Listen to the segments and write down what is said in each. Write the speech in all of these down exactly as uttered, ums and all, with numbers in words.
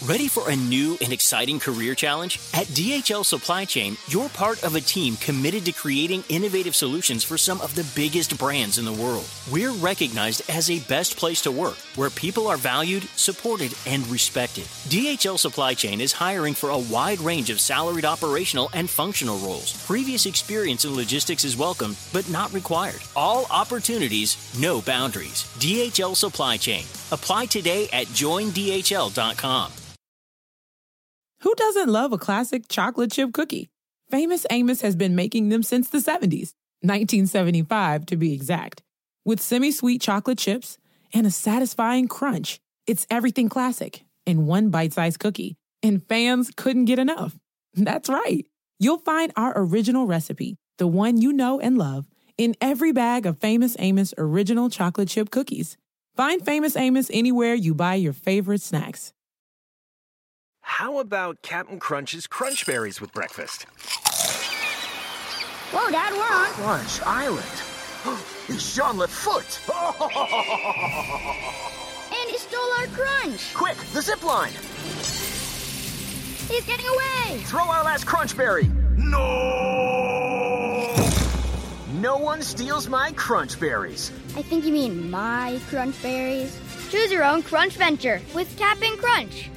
Ready for a new and exciting career challenge? At D H L Supply Chain, you're part of a team committed to creating innovative solutions for some of the biggest brands in the world. We're recognized as a best place to work, where people are valued, supported, and respected. D H L Supply Chain is hiring for a wide range of salaried operational and functional roles. Previous experience in logistics is welcome, but not required. All opportunities, no boundaries. D H L Supply Chain. Apply today at join D H L dot com. Who doesn't love a classic chocolate chip cookie? Famous Amos has been making them since the seventies, nineteen seventy-five to be exact. With semi-sweet chocolate chips and a satisfying crunch, it's everything classic in one bite-sized cookie. And fans couldn't get enough. That's right. You'll find our original recipe, the one you know and love, in every bag of Famous Amos original chocolate chip cookies. Find Famous Amos anywhere you buy your favorite snacks. How about Captain Crunch's Crunch Berries with breakfast? Whoa, Dad, we're on Crunch Island. It's Jean Lafoote. And he stole our crunch. Quick, the zip line. He's getting away. Throw our last Crunch Berry. No! No one steals my Crunch Berries. I think you mean my Crunch Berries. Choose your own Crunch venture with Cap'n Crunch.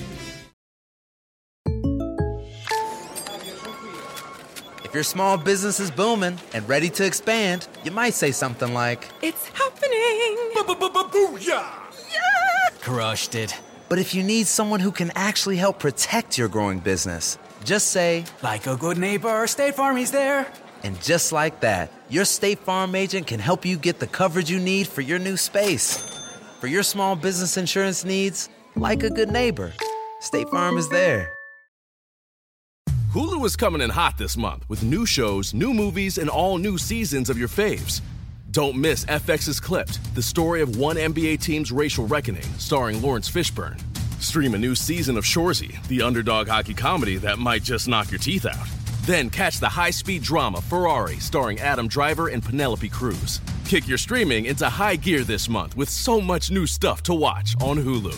If your small business is booming and ready to expand, you might say something like, It's happening! Booyah! Yeah! Crushed it. But if you need someone who can actually help protect your growing business, just say, Like a good neighbor, State Farm is there. And just like that, your State Farm agent can help you get the coverage you need for your new space. For your small business insurance needs, like a good neighbor, State Farm is there. Hulu is coming in hot this month with new shows, new movies, and all new seasons of your faves. Don't miss F X's Clipped, the story of one N B A team's racial reckoning, starring Lawrence Fishburne. Stream a new season of Shoresy, the underdog hockey comedy that might just knock your teeth out. Then catch the high-speed drama Ferrari, starring Adam Driver and Penelope Cruz. Kick your streaming into high gear this month with so much new stuff to watch on Hulu.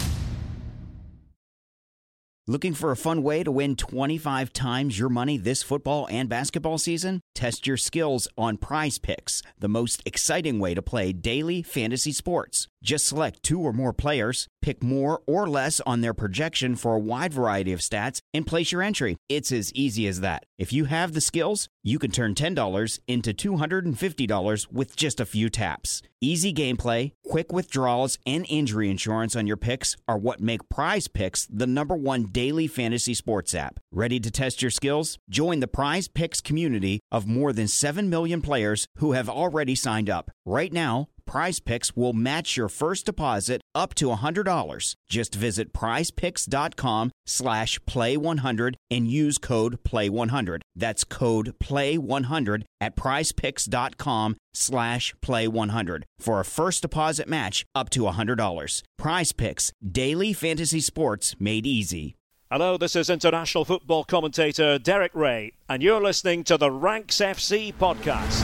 Looking for a fun way to win twenty-five times your money this football and basketball season? Test your skills on Prize Picks, the most exciting way to play daily fantasy sports. Just select two or more players, pick more or less on their projection for a wide variety of stats, and place your entry. It's as easy as that. If you have the skills, you can turn ten dollars into two hundred fifty dollars with just a few taps. Easy gameplay, quick withdrawals, and injury insurance on your picks are what make Prize Picks the number one daily fantasy sports app. Ready to test your skills? Join the Prize Picks community of more than seven million players who have already signed up. Right now, Prize Picks will match your first deposit up to one hundred dollars. Just visit prizepicks.com slash play one hundred and use code play one hundred. That's code play one hundred at prizepicks.com slash play one hundred for a first deposit match up to one hundred dollars. Prize Picks, daily fantasy sports made easy. Hello, this is international football commentator Derek Ray, and you're listening to the Ranks F C podcast.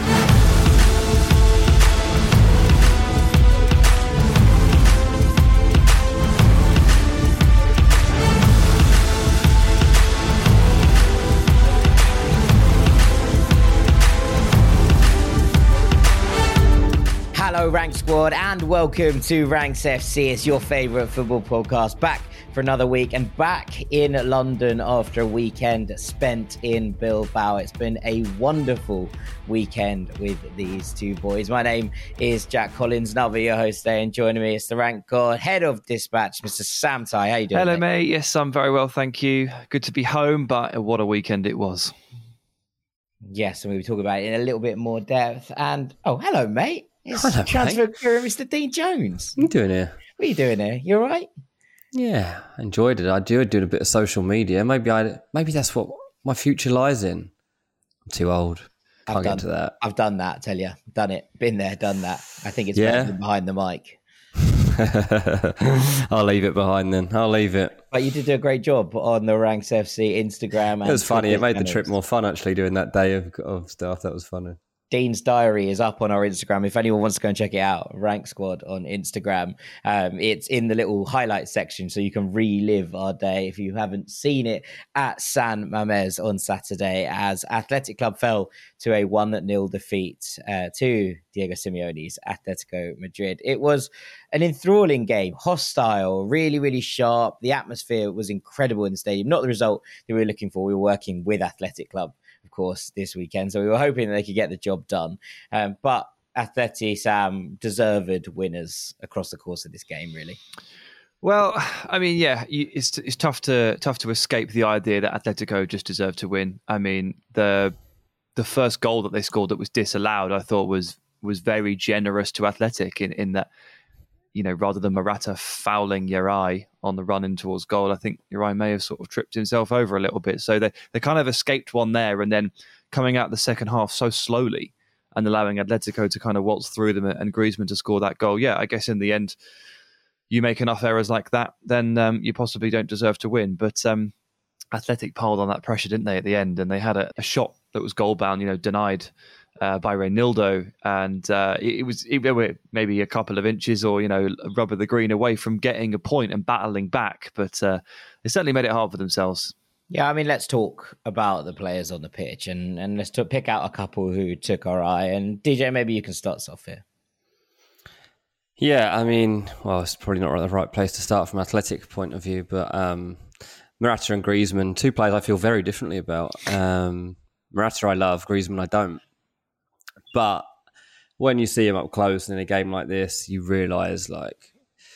Hello, Rank Squad, and welcome to Ranks F C. It's your favourite football podcast, back for another week and back in London after a weekend spent in Bilbao. It's been a wonderful weekend with these two boys. My name is Jack Collins, and I'll be your host today, and joining me is the Rank God, Head of Dispatch, Mister Sam Tighe. How you doing, Hello, mate? mate. Yes, I'm very well, thank you. Good to be home, but what a weekend it was. Yes, and we'll be talking about it in a little bit more depth. And, oh, hello, mate. It's Hello, transfer guru, Mister Dean Jones. What are you doing here? What are you doing here? You all right? Yeah, I enjoyed it. I do doing a bit of social media. Maybe I, maybe that's what my future lies in. I'm too old. Can't I've get done, to that. I've done that, I tell you. Done it. Been there, done that. I think it's Yeah? better than behind the mic. I'll leave it behind then. I'll leave it. But you did do a great job on the Ranks F C Instagram. It was funny. It made the channels. trip more fun, actually, doing that day of, of stuff. That was funny. Dean's diary is up on our Instagram. If anyone wants to go and check it out, Rank Squad on Instagram. Um, it's in the little highlights section, so you can relive our day if you haven't seen it at San Mamés on Saturday, as Athletic Club fell to a one nil defeat uh, to Diego Simeone's Atletico Madrid. It was an enthralling game, hostile, really, really sharp. The atmosphere was incredible in the stadium. Not the result that we were looking for. We were working with Athletic Club, of course, this weekend. So we were hoping that they could get the job done. Um, but Atleti, Sam, deserved winners across the course of this game, really. Well, I mean, yeah, it's it's tough to tough to escape the idea that Atletico just deserved to win. I mean, the the first goal that they scored that was disallowed, I thought was was very generous to Athletic in, in that, you know, rather than Morata fouling Uri on the run in towards goal, I think Uri may have sort of tripped himself over a little bit. So they, they kind of escaped one there, and then coming out the second half so slowly and allowing Atletico to kind of waltz through them and Griezmann to score that goal. Yeah, I guess in the end, you make enough errors like that, then um, you possibly don't deserve to win. But um, Athletic piled on that pressure, didn't they, at the end? And they had a, a shot that was goal-bound, you know, denied Uh, by Reynaldo, and uh, it, it was it, maybe a couple of inches or, you know, a rub of the green away from getting a point and battling back, but uh, they certainly made it hard for themselves. Yeah, I mean, let's talk about the players on the pitch, and, and let's talk, pick out a couple who took our eye. And D J, maybe you can start us off here. Yeah, I mean, well, it's probably not the right place to start from an Athletic point of view, but um, Morata and Griezmann, two players I feel very differently about. Um, Morata I love, Griezmann I don't. But when you see him up close in a game like this, you realise like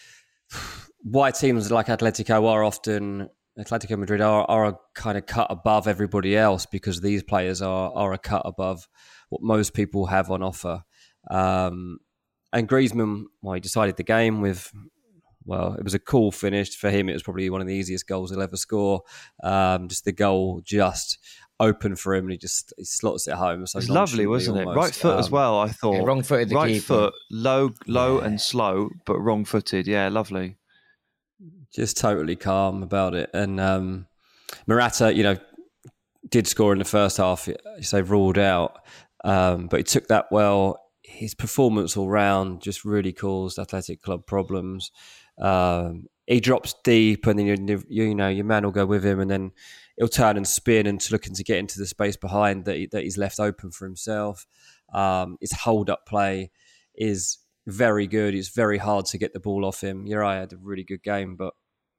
why teams like Atletico are often Atletico Madrid are, are a kind of cut above everybody else, because these players are are a cut above what most people have on offer. Um, and Griezmann, well, he decided the game with, well, it was a cool finish for him. It was probably one of the easiest goals he'll ever score. Um, just the goal just open for him, and he just he slots it home. So it's lovely, wasn't it? Right foot um, as well, I thought. Yeah, wrong-footed the right keeper. foot, low, low yeah. and slow, but wrong-footed. Yeah, lovely. Just totally calm about it. And um, Morata, you know, did score in the first half, so ruled out, um, but he took that well. His performance all round just really caused Athletic Club problems. Um, he drops deep, and then you, you know your man will go with him, and then he'll turn and spin and looking to get into the space behind that, he, that he's left open for himself. Um, his hold-up play is very good. It's very hard to get the ball off him. Uri had a really good game, but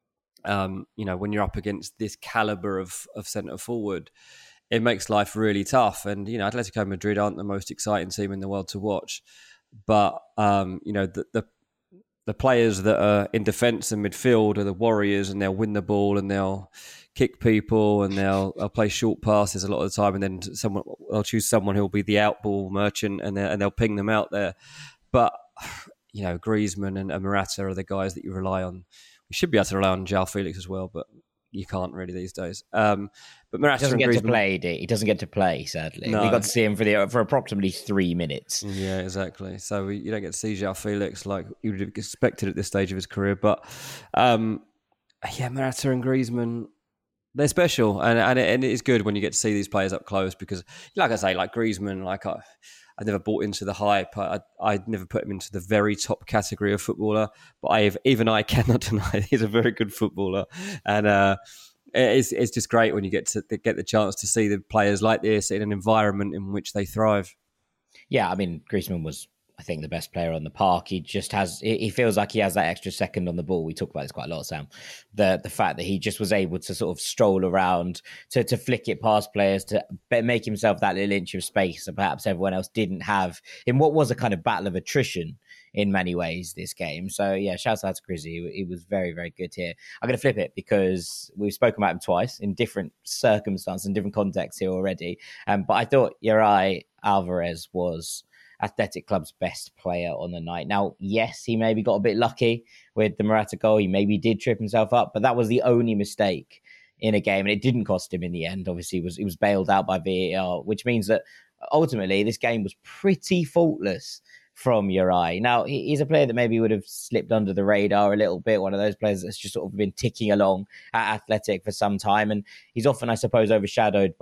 um, you know, when you're up against this caliber of, of centre forward, it makes life really tough. And you know, Atletico Madrid aren't the most exciting team in the world to watch, but um, you know, the, the the players that are in defence and midfield are the warriors, and they'll win the ball and they'll kick people and they'll, they'll play short passes a lot of the time, and then someone they'll choose someone who'll be the outball merchant, and and they'll ping them out there. But you know, Griezmann and, and Morata are the guys that you rely on. You should be able to rely on João Felix as well, but you can't really these days. Um, but Morata he doesn't and get Griezmann, to play. He doesn't get to play. Sadly, no. we got to see him for the for approximately three minutes. Yeah, exactly. So we, you don't get to see João Felix like you would have expected at this stage of his career. But um, yeah, Morata and Griezmann, they're special, and and it, and it is good when you get to see these players up close, because, like I say, like Griezmann, like I, I never bought into the hype. I I never put him into the very top category of footballer, but I even I cannot deny he's a very good footballer, and uh, it's it's just great when you get to get the chance to see the players like this in an environment in which they thrive. Yeah, I mean, Griezmann was, I think, the best player on the park. He just has, he feels like he has that extra second on the ball. We talk about this quite a lot, Sam. The the fact that he just was able to sort of stroll around, to, to flick it past players, to make himself that little inch of space that perhaps everyone else didn't have in what was a kind of battle of attrition in many ways this game. So yeah, shout out to Grizzy. He was very, very good here. I'm going to flip it because we've spoken about him twice in different circumstances and different contexts here already. Um, but I thought Uri Alvarez was Athletic Club's best player on the night. Now, yes, he maybe got a bit lucky with the Morata goal. He maybe did trip himself up, but that was the only mistake in a game, and it didn't cost him in the end. Obviously, he was, he was bailed out by V A R, which means that ultimately this game was pretty faultless from Uri. Now, he's a player that maybe would have slipped under the radar a little bit, one of those players that's just sort of been ticking along at Athletic for some time, and he's often, I suppose, overshadowed by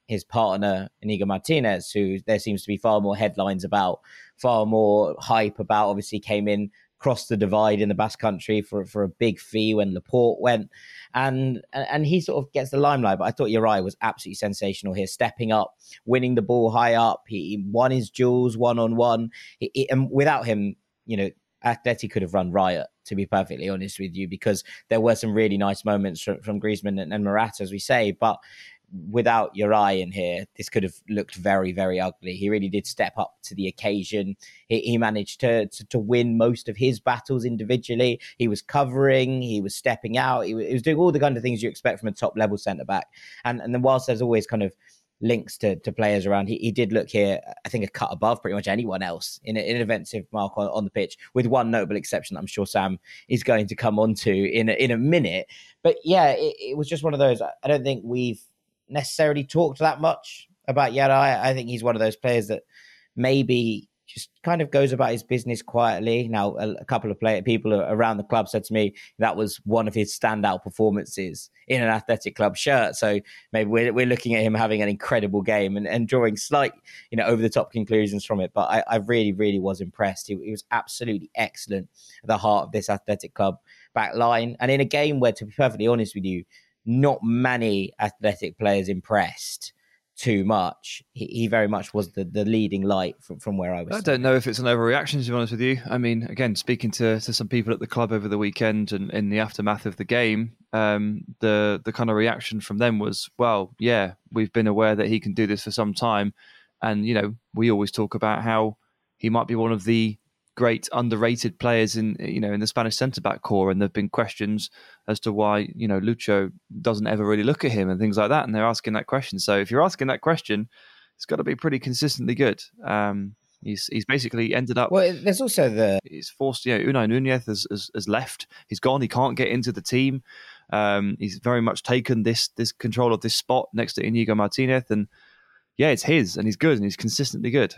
his partner, Inigo Martinez, who there seems to be far more headlines about, far more hype about, obviously came in, crossed the divide in the Basque Country for, for a big fee when Laporte went. And, and he sort of gets the limelight. But I thought Uriah was absolutely sensational here, stepping up, winning the ball high up. He won his duels one-on-one. He, he, and without him, you know, Atleti could have run riot, to be perfectly honest with you, because there were some really nice moments from, from Griezmann and, and Morata, as we say. But without Uriah in here, this could have looked very, very ugly. He really did step up to the occasion. He, he managed to, to to win most of his battles individually. He was covering, he was stepping out, he was, he was doing all the kind of things you expect from a top-level centre-back. And, and then whilst there's always kind of links to, to players around, he, he did look here, I think, a cut above pretty much anyone else in, a, in an offensive mark on, on the pitch, with one notable exception that I'm sure Sam is going to come on to in a, in a minute. But yeah, it, it was just one of those, I don't think we've necessarily talked that much about Uriah. I think he's one of those players that maybe just kind of goes about his business quietly. Now, a, a couple of play, people around the club said to me that was one of his standout performances in an Athletic Club shirt. So maybe we're, we're looking at him having an incredible game and, and drawing slight, you know, over the top conclusions from it. But I, I really, really was impressed. He, he was absolutely excellent at the heart of this Athletic Club back line. And in a game where, to be perfectly honest with you, not many Athletic players impressed too much, he, he very much was the, the leading light from, from where I was. I don't know if it's an overreaction, to be honest with you. I mean, again, speaking to, to some people at the club over the weekend and in the aftermath of the game, um, the the kind of reaction from them was, well, yeah, we've been aware that he can do this for some time. And, you know, we always talk about how he might be one of the great underrated players in, you know, in the Spanish centre-back core, and there've been questions as to why, you know, Lucho doesn't ever really look at him and things like that, and they're asking that question. So if you're asking that question, it's got to be pretty consistently good. Um, he's he's basically ended up. Well, there's also the he's forced. Yeah, you know, Unai Nunez has, has has left. He's gone. He can't get into the team. Um, he's very much taken this this control of this spot next to Inigo Martinez, and yeah, it's his, and he's good, and he's consistently good.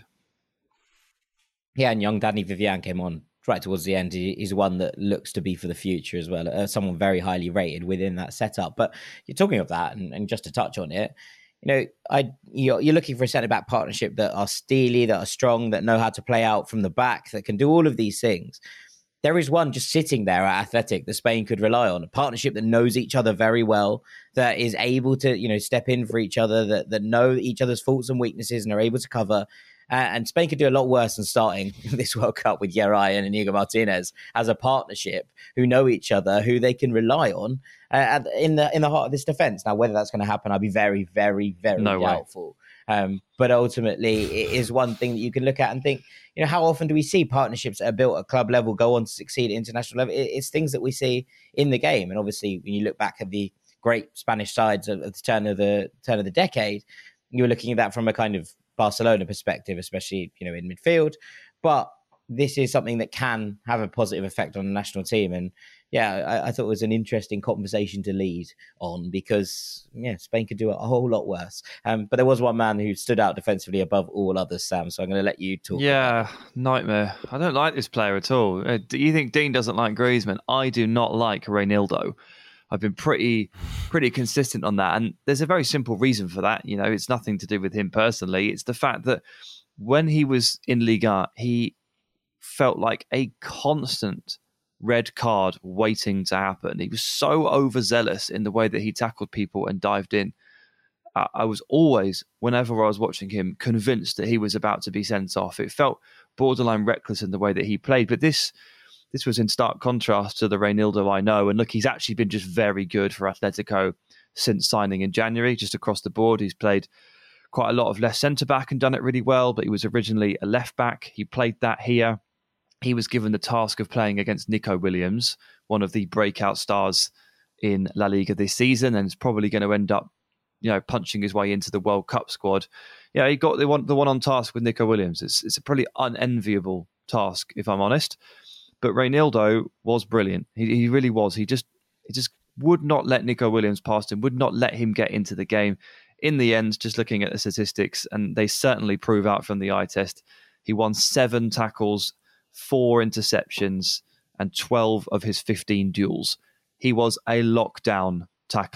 Yeah, and young Dani Vivian came on right towards the end. He, he's one that looks to be for the future as well. Uh, someone very highly rated within that setup. But you're talking of that, and, and just to touch on it, you know, I you're, you're looking for a centre-back partnership that are steely, that are strong, that know how to play out from the back, that can do all of these things. There is one just sitting there at Athletic that Spain could rely on, a partnership that knows each other very well, that is able to, you know, step in for each other, that that know each other's faults and weaknesses and are able to cover. Uh, and Spain could do a lot worse than starting this World Cup with Uriah and Inigo Martinez as a partnership who know each other, who they can rely on uh, in the in the heart of this defence. Now, whether that's going to happen, I'll be very, very, very no doubtful. Um, but ultimately, it is one thing that you can look at and think, you know, how often do we see partnerships that are built at club level go on to succeed at international level? It, it's things that we see in the game. And obviously, when you look back at the great Spanish sides at the turn of the turn of the decade, you're looking at that from a kind of Barcelona perspective, especially, you know, in midfield. But this is something that can have a positive effect on the national team. And yeah, I, I thought it was an interesting conversation to lead on because, yeah, Spain could do it a whole lot worse. Um, but there was one man who stood out defensively above all others, Sam. So I'm going to let you talk. Yeah, nightmare. I don't like this player at all. Uh, do you think Dean doesn't like Griezmann? I do not like Reinildo. I've been pretty pretty consistent on that. And there's a very simple reason for that. You know, it's nothing to do with him personally. It's the fact that when he was in Liga, he felt like a constant red card waiting to happen. He was so overzealous in the way that he tackled people and dived in. Uh, I was always, whenever I was watching him, convinced that he was about to be sent off. It felt borderline reckless in the way that he played. But this... This was in stark contrast to the Reinildo I know. And look, he's actually been just very good for Atletico since signing in January, just across the board. He's played quite a lot of left centre-back and done it really well, but he was originally a left-back. He played that here. He was given the task of playing against Nico Williams, one of the breakout stars in La Liga this season, and is probably going to end up, you know, punching his way into the World Cup squad. Yeah, he got the one, the one on task with Nico Williams. It's, it's a pretty unenviable task, if I'm honest. But Reinildo was brilliant. He, he really was. He just he just would not let Nico Williams past him, would not let him get into the game. In the end, just looking at the statistics, and they certainly prove out from the eye test, he won seven tackles, four interceptions, and twelve of his fifteen duels. He was a lockdown tackler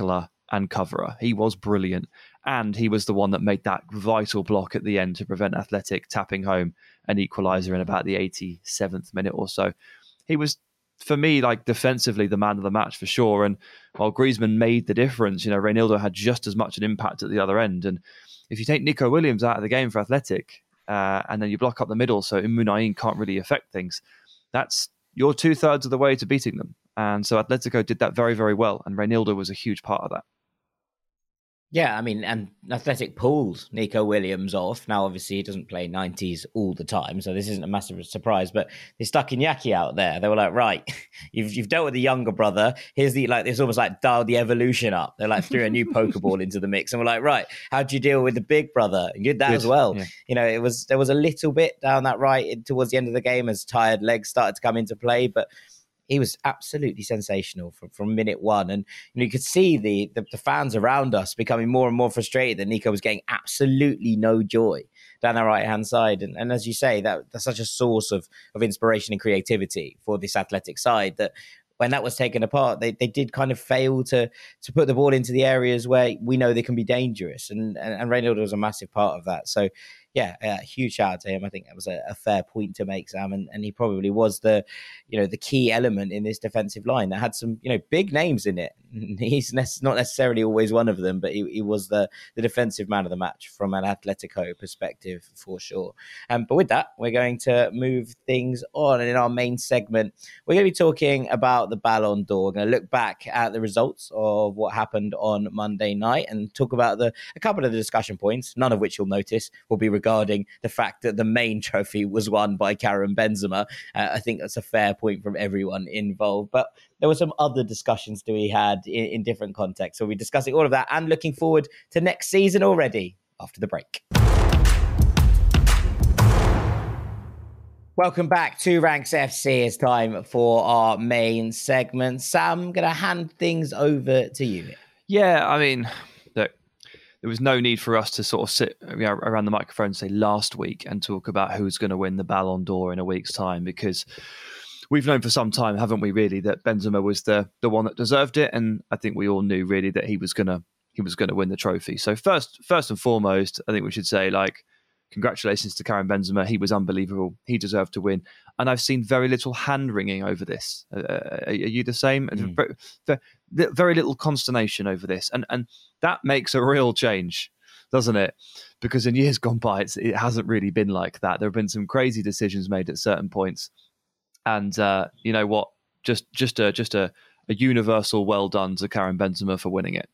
and coverer. He was brilliant. And he was the one that made that vital block at the end to prevent Athletic tapping home an equaliser in about the eighty-seventh minute or so. He was, for me, like defensively, the man of the match for sure. And while Griezmann made the difference, you know, Reinildo had just as much an impact at the other end. And if you take Nico Williams out of the game for Athletic, uh, and then you block up the middle so Munain can't really affect things, that's you're two thirds of the way to beating them. And so Atletico did that very, very well. And Reinildo was a huge part of that. Yeah, I mean, and Athletic pulled Nico Williams off. Now, obviously, he doesn't play nineties all the time, so this isn't a massive surprise. But they stuck Iñaki out there. They were like, right, you've you've dealt with the younger brother. Here's the like, it's almost like dial the evolution up. They like threw a new Pokeball into the mix, and we're like, right, how do you deal with the big brother? You did that Good. as well. Yeah. You know, it was there was a little bit down that right towards the end of the game as tired legs started to come into play, but he was absolutely sensational from, from minute one. And you know, you could see the, the the fans around us becoming more and more frustrated that Nico was getting absolutely no joy down the right-hand side. And, and as you say, that that's such a source of, of inspiration and creativity for this Athletic side that when that was taken apart, they, they did kind of fail to to put the ball into the areas where we know they can be dangerous. And, and, and Reinildo was a massive part of that. So, yeah, a huge shout out to him. I think that was a, a fair point to make, Sam, and, and he probably was the, you know, the key element in this defensive line that had some, you know, big names in it. He's ne- not necessarily always one of them, but he, he was the, the defensive man of the match from an Atletico perspective for sure. Um, but with that, we're going to move things on, and in our main segment, we're going to be talking about the Ballon d'Or. We're going to look back at the results of what happened on Monday night and talk about the a couple of the discussion points, none of which you'll notice will be regarding the fact that the main trophy was won by Karim Benzema. Uh, I think that's a fair point from everyone involved. But there were some other discussions that we had in, in different contexts. So we're discussing all of that and looking forward to next season already after the break. Welcome back to Ranks F C. It's time for our main segment. Sam, I'm going to hand things over to you. Yeah, I mean, look, there was no need for us to sort of sit you know, around the microphone, say last week, and talk about who's going to win the Ballon d'Or in a week's time, because we've known for some time, haven't we, really, that Benzema was the the one that deserved it, and I think we all knew really that he was gonna he was gonna win the trophy. So first, first and foremost, I think we should say like, congratulations to Karim Benzema. He was unbelievable. He deserved to win. And I've seen very little hand-wringing over this. Uh, are you the same? Mm. Very, very little consternation over this. And and that makes a real change, doesn't it? Because in years gone by, it's, it hasn't really been like that. There have been some crazy decisions made at certain points. And uh, you know what? Just just a, just a, a universal well done to Karim Benzema for winning it.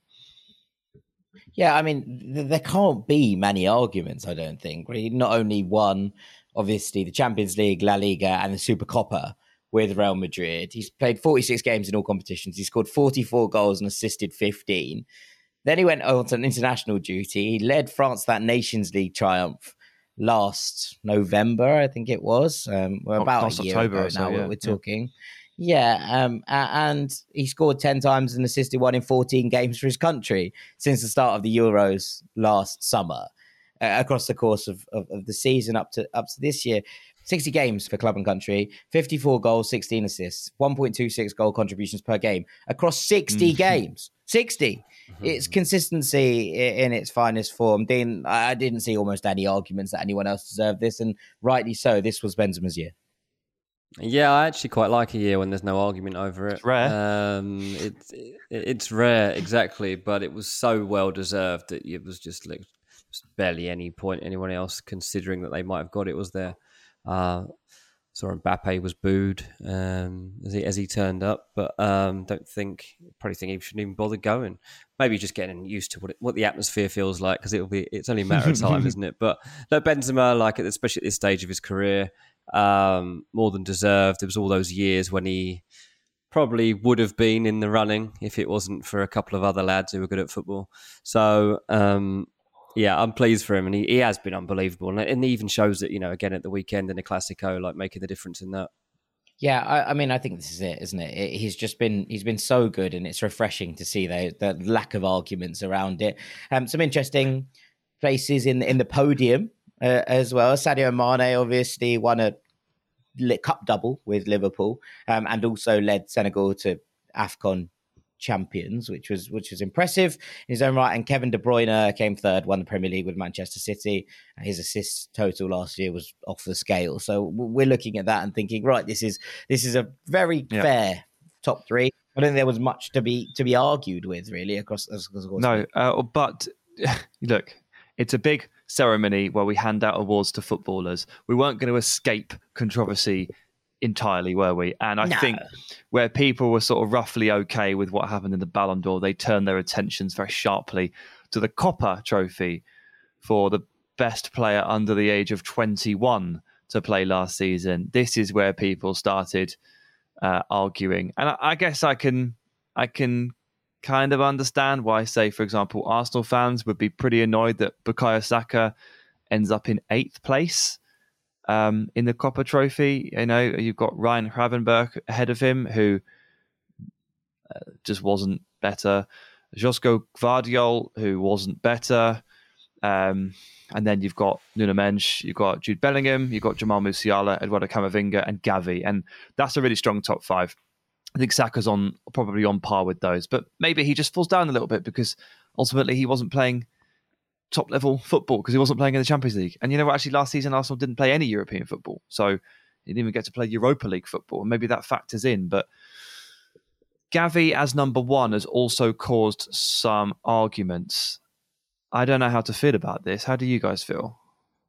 Yeah, I mean, th- there can't be many arguments, I don't think. He not only won, obviously, the Champions League, La Liga, and the Supercopa with Real Madrid. He's played forty-six games in all competitions. He scored forty-four goals and assisted fifteen. Then he went on to an international duty. He led France to that Nations League triumph last November, I think it was. Um, we're about last a year October ago now, so, yeah. we're talking. Yeah. Yeah, um, and he scored ten times and assisted one in fourteen games for his country since the start of the Euros last summer, uh, across the course of, of, of the season up to up to this year. sixty games for club and country, fifty-four goals, sixteen assists, one point two six goal contributions per game across sixty mm-hmm. games. sixty. Mm-hmm. It's consistency in its finest form. Dean, I didn't see almost any arguments that anyone else deserved this, and rightly so. This was Benzema's year. Yeah, I actually quite like a year when there's no argument over it. It's rare. Um, it's it, it's rare, exactly, but it was so well deserved that it was just like just barely any point anyone else considering that they might have got it was there. Uh, saw Mbappe was booed um, as he as he turned up, but um, don't think probably think he shouldn't even bother going. Maybe just getting used to what it, what the atmosphere feels like because it'll be it's only a matter of time, isn't it? But no, Benzema, like especially at this stage of his career. Um, more than deserved. There was all those years when he probably would have been in the running if it wasn't for a couple of other lads who were good at football. So, um, yeah, I'm pleased for him, and he, he has been unbelievable. And, and he even shows it, you know, again at the weekend in the Classico, like making the difference in that. Yeah, I, I mean, I think this is it, isn't it? it? He's just been he's been so good, and it's refreshing to see the, the lack of arguments around it. Um, some interesting places in in the podium. Uh, as well. Sadio Mane obviously won a cup double with Liverpool um, and also led Senegal to AFCON champions, which was which was impressive in his own right. And Kevin De Bruyne came third, won the Premier League with Manchester City. His assist total last year was off the scale. So we're looking at that and thinking, right, this is this is a very yeah. fair top three. I don't think there was much to be to be argued with, really, across. across no, uh, but look, it's a big ceremony where we hand out awards to footballers. We weren't going to escape controversy entirely, were we? And I no. think where people were sort of roughly okay with what happened in the Ballon d'Or, they turned their attentions very sharply to the Copa Trophy for the best player under the age of twenty-one to play last season. This is where people started uh, arguing. And I, I guess I can I can kind of understand why, say, for example, Arsenal fans would be pretty annoyed that Bukayo Saka ends up in eighth place um, in the Copa Trophy. You know, you've got Ryan Gravenberch ahead of him, who uh, just wasn't better. Josko Gvardiol, who wasn't better. Um, and then you've got Nuno Mendes, you've got Jude Bellingham, you've got Jamal Musiala, Eduardo Camavinga, and Gavi. And that's a really strong top five. I think Saka's on probably on par with those, but maybe he just falls down a little bit because ultimately he wasn't playing top level football because he wasn't playing in the Champions League. And you know what? Actually, last season Arsenal didn't play any European football, so he didn't even get to play Europa League football. And maybe that factors in. But Gavi as number one has also caused some arguments. I don't know how to feel about this. How do you guys feel?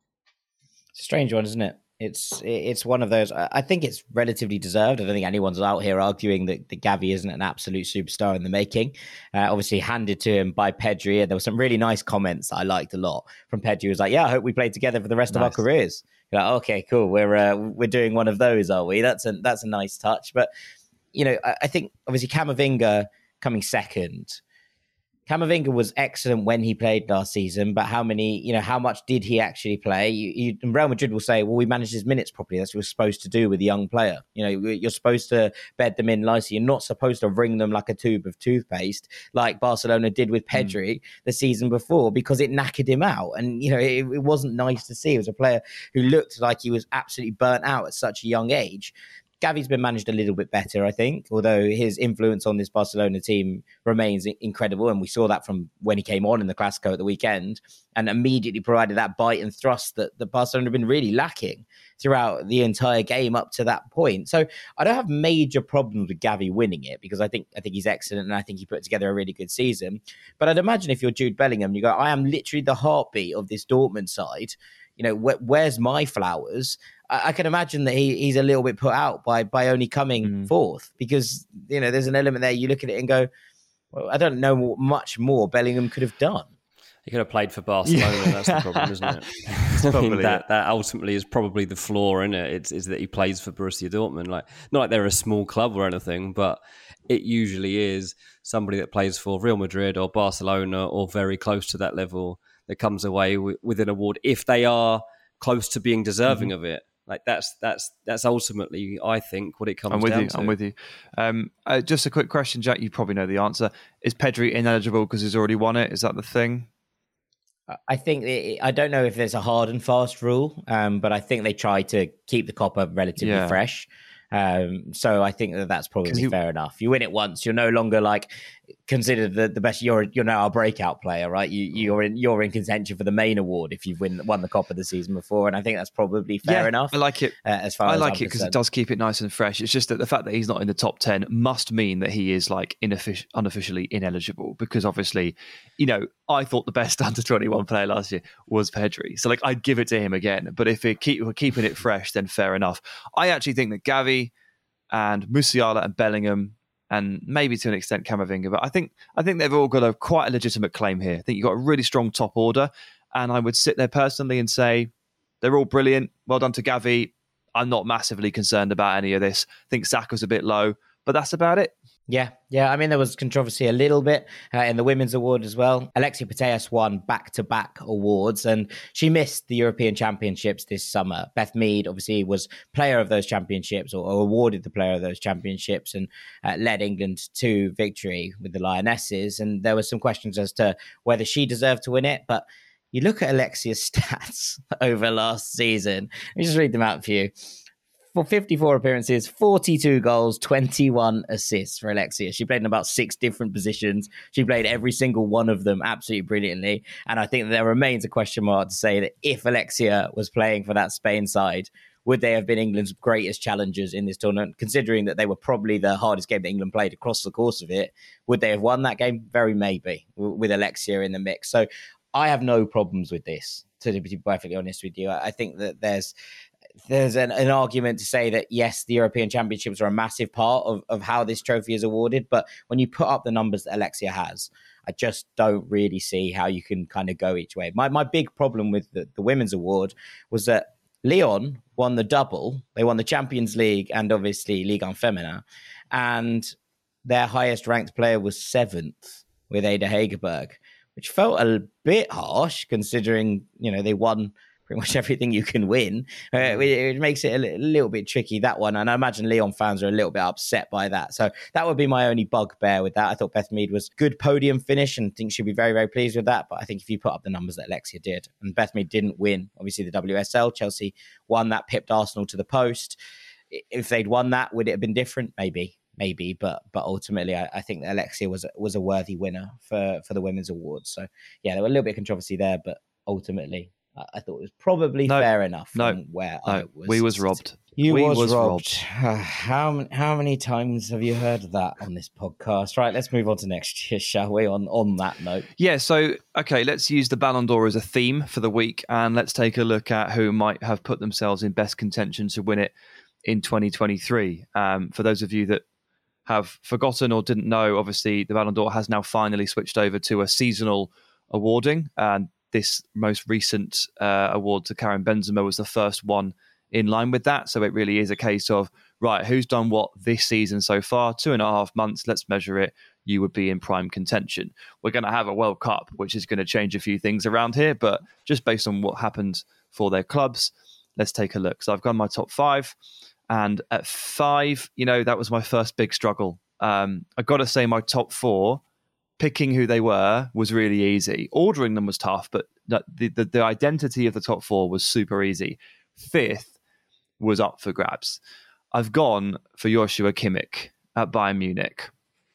It's a strange one, isn't it? It's it's one of those. I think it's relatively deserved. I don't think anyone's out here arguing that, that Gavi isn't an absolute superstar in the making. Uh, obviously, handed to him by Pedri. And there were some really nice comments that I liked a lot from Pedri. He was like, "Yeah, I hope we play together for the rest nice. of our careers." You're like, "Okay, cool. We're uh, we're doing one of those, are we?" That's a that's a nice touch. But you know, I, I think obviously Camavinga coming second. Camavinga was excellent when he played last season, but how many, you know, how much did he actually play? You, you, Real Madrid will say, well, we managed his minutes properly. That's what we're supposed to do with a young player. You know, you're supposed to bed them in nicely. You're not supposed to wring them like a tube of toothpaste, like Barcelona did with Pedri mm. the season before, because it knackered him out. And, you know, it, it wasn't nice to see. It was a player who looked like he was absolutely burnt out at such a young age. Gavi's been managed a little bit better, I think, although his influence on this Barcelona team remains incredible. And we saw that from when he came on in the Clásico at the weekend and immediately provided that bite and thrust that, that Barcelona have been really lacking throughout the entire game up to that point. So I don't have major problems with Gavi winning it because I think I think he's excellent and I think he put together a really good season. But I'd imagine if you're Jude Bellingham, you go, I am literally the heartbeat of this Dortmund side. You know, wh- where's my flowers? I-, I can imagine that he, he's a little bit put out by by only coming mm. fourth because, you know, there's an element there. You look at it and go, well, I don't know what much more Bellingham could have done. He could have played for Barcelona. Yeah. That's the problem, isn't it? I mean, that, that ultimately is probably the flaw in it. It's is that he plays for Borussia Dortmund. Like, not like they're a small club or anything, but it usually is somebody that plays for Real Madrid or Barcelona or very close to that level that comes away w- with an award if they are close to being deserving mm-hmm. of it. Like that's that's that's ultimately, I think, what it comes I'm with down you, to. I'm with you. Um, uh, just a quick question, Jack. You probably know the answer. Is Pedri ineligible because he's already won it? Is that the thing? I think it, I don't know if there's a hard and fast rule, um, but I think they try to keep the Copa relatively yeah. fresh. Um, so I think that that's probably you, fair enough. You win it once, you're no longer like considered the, the best. You're you're now a breakout player, right? You you're in you're in contention for the main award if you've win, won the Copa the season before, and I think that's probably fair yeah, enough. I like it. Uh, as far I as like I'm it because it does keep it nice and fresh. It's just that the fact that he's not in the top ten must mean that he is like inoffic- unofficially ineligible. Because obviously, you know, I thought the best under twenty-one player last year was Pedri, so like I'd give it to him again. But if it keep, we're keeping it fresh, then fair enough. I actually think that Gavi and Musiala and Bellingham and maybe to an extent Camavinga, but I think I think they've all got a quite a legitimate claim here. I think you've got a really strong top order, and I would sit there personally and say they're all brilliant. Well done to Gavi. I'm not massively concerned about any of this. I think Saka's a bit low, but that's about it. Yeah, yeah. I mean, there was controversy a little bit uh, in the women's award as well. Alexia Putellas won back-to-back awards, and she missed the European Championships this summer. Beth Mead, obviously, was player of those championships or, or awarded the player of those championships and uh, led England to victory with the Lionesses. And there were some questions as to whether she deserved to win it, but you look at Alexia's stats over last season. Let me just read them out for you. for fifty-four appearances, forty-two goals, twenty-one assists for Alexia. She played in about six different positions. She played every single one of them absolutely brilliantly. And I think there remains a question mark to say that if Alexia was playing for that Spain side, would they have been England's greatest challengers in this tournament, considering that they were probably the hardest game that England played across the course of it? Would they have won that game? Very maybe, with Alexia in the mix. So I have no problems with this, to be perfectly honest with you. I think that there's there's an, an argument to say that, yes, the European Championships are a massive part of, of how this trophy is awarded. But when you put up the numbers that Alexia has, I just don't really see how you can kind of go each way. My, my big problem with the, the Women's Award was that Lyon won the double. They won the Champions League and obviously Ligue one Feminin. And their highest ranked player was seventh with Ada Hegerberg, which felt a bit harsh considering, you know, they won pretty much everything you can win. Uh, it, it makes it a li- little bit tricky, that one. And I imagine Lyon fans are a little bit upset by that. So that would be my only bugbear with that. I thought Beth Mead was good podium finish and think she'd be very, very pleased with that. But I think if you put up the numbers that Alexia did, and Beth Mead didn't win, obviously, the W S L, Chelsea won that, pipped Arsenal to the post. If they'd won that, would it have been different? Maybe. Maybe, but but ultimately, I, I think that Alexia was was a worthy winner for, for the Women's Awards. So, yeah, there was a little bit of controversy there, but ultimately, I, I thought it was probably no, fair enough. No, where no, I was. We was robbed. You we was, was robbed. robbed. How, how many times have you heard that on this podcast? Right, let's move on to next year, shall we, on, on that note? Yeah, so, okay, let's use the Ballon d'Or as a theme for the week, and let's take a look at who might have put themselves in best contention to win it in twenty twenty-three. Um, for those of you that have forgotten or didn't know, obviously the Ballon d'Or has now finally switched over to a seasonal awarding, and this most recent uh, award to Karim Benzema was the first one in line with that. So it really is a case of, right, who's done what this season so far? Two and a half months, let's measure it. You would be in prime contention. We're going to have a World Cup, which is going to change a few things around here, but just based on what happened for their clubs, let's take a look. So I've got my top five. And at five, you know, that was my first big struggle. Um, I got to say my top four, picking who they were was really easy. Ordering them was tough, but the, the, the identity of the top four was super easy. Fifth was up for grabs. I've gone for Joshua Kimmich at Bayern Munich.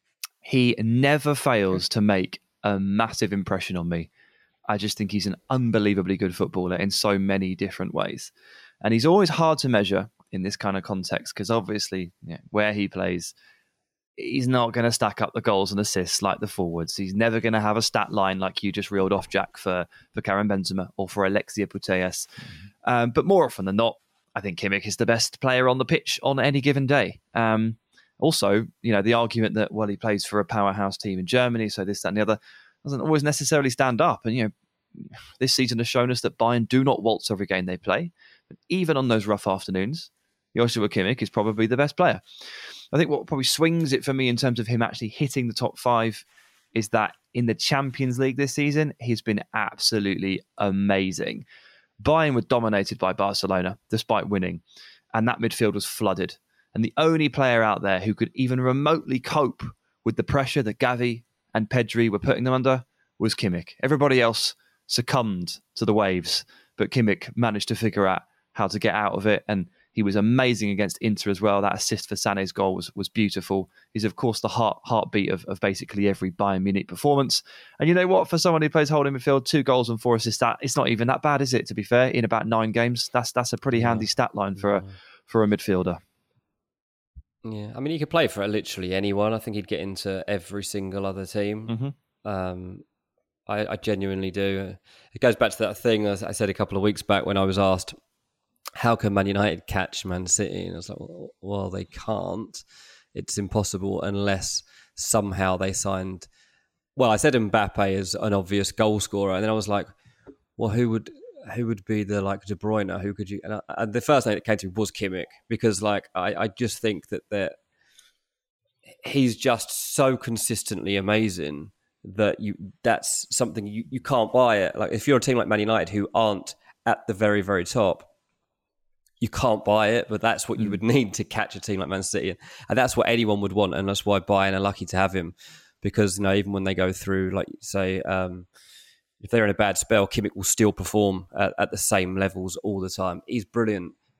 He never fails to make a massive impression on me. I just think he's an unbelievably good footballer in so many different ways. And he's always hard to measure in this kind of context, because obviously yeah, where he plays, he's not going to stack up the goals and assists like the forwards. He's never going to have a stat line like you just reeled off, Jack, for, for Karim Benzema or for Alexia Putellas. Mm-hmm. Um, but more often than not, I think Kimmich is the best player on the pitch on any given day. Um, also, you know, the argument that, well, he plays for a powerhouse team in Germany, so this, that and the other, doesn't always necessarily stand up. And, you know, this season has shown us that Bayern do not waltz every game they play. But even on those rough afternoons, Joshua Kimmich is probably the best player. I think what probably swings it for me in terms of him actually hitting the top five is that in the Champions League this season, he's been absolutely amazing. Bayern were dominated by Barcelona despite winning, and that midfield was flooded. And the only player out there who could even remotely cope with the pressure that Gavi and Pedri were putting them under was Kimmich. Everybody else succumbed to the waves, but Kimmich managed to figure out how to get out of it, and he was amazing against Inter as well. That assist for Sané's goal was, was beautiful. He's, of course, the heart heartbeat of, of basically every Bayern Munich performance. And you know what? For someone who plays holding midfield, two goals and four assists, that it's not even that bad, is it, to be fair, in about nine games? That's that's a pretty yeah. handy stat line for a, for a midfielder. Yeah, I mean, he could play for literally anyone. I think he'd get into every single other team. Mm-hmm. Um, I, I genuinely do. It goes back to that thing I said a couple of weeks back when I was asked, how can Man United catch Man City? And I was like, well, well, they can't. It's impossible unless somehow they signed... Well, I said Mbappe as an obvious goal scorer, and then I was like, well, who would who would be the, like, De Bruyne? Who could you... And, I, and the first name that came to me was Kimmich, because, like, I, I just think that that he's just so consistently amazing that you that's something you, you can't buy it. Like, if you're a team like Man United who aren't at the very, very top, you can't buy it, but that's what you would need to catch a team like Man City. And that's what anyone would want, and that's why Bayern are lucky to have him. Because, you know, even when they go through, like you say, um, if they're in a bad spell, Kimmich will still perform at, at the same levels all the time. He's brilliant.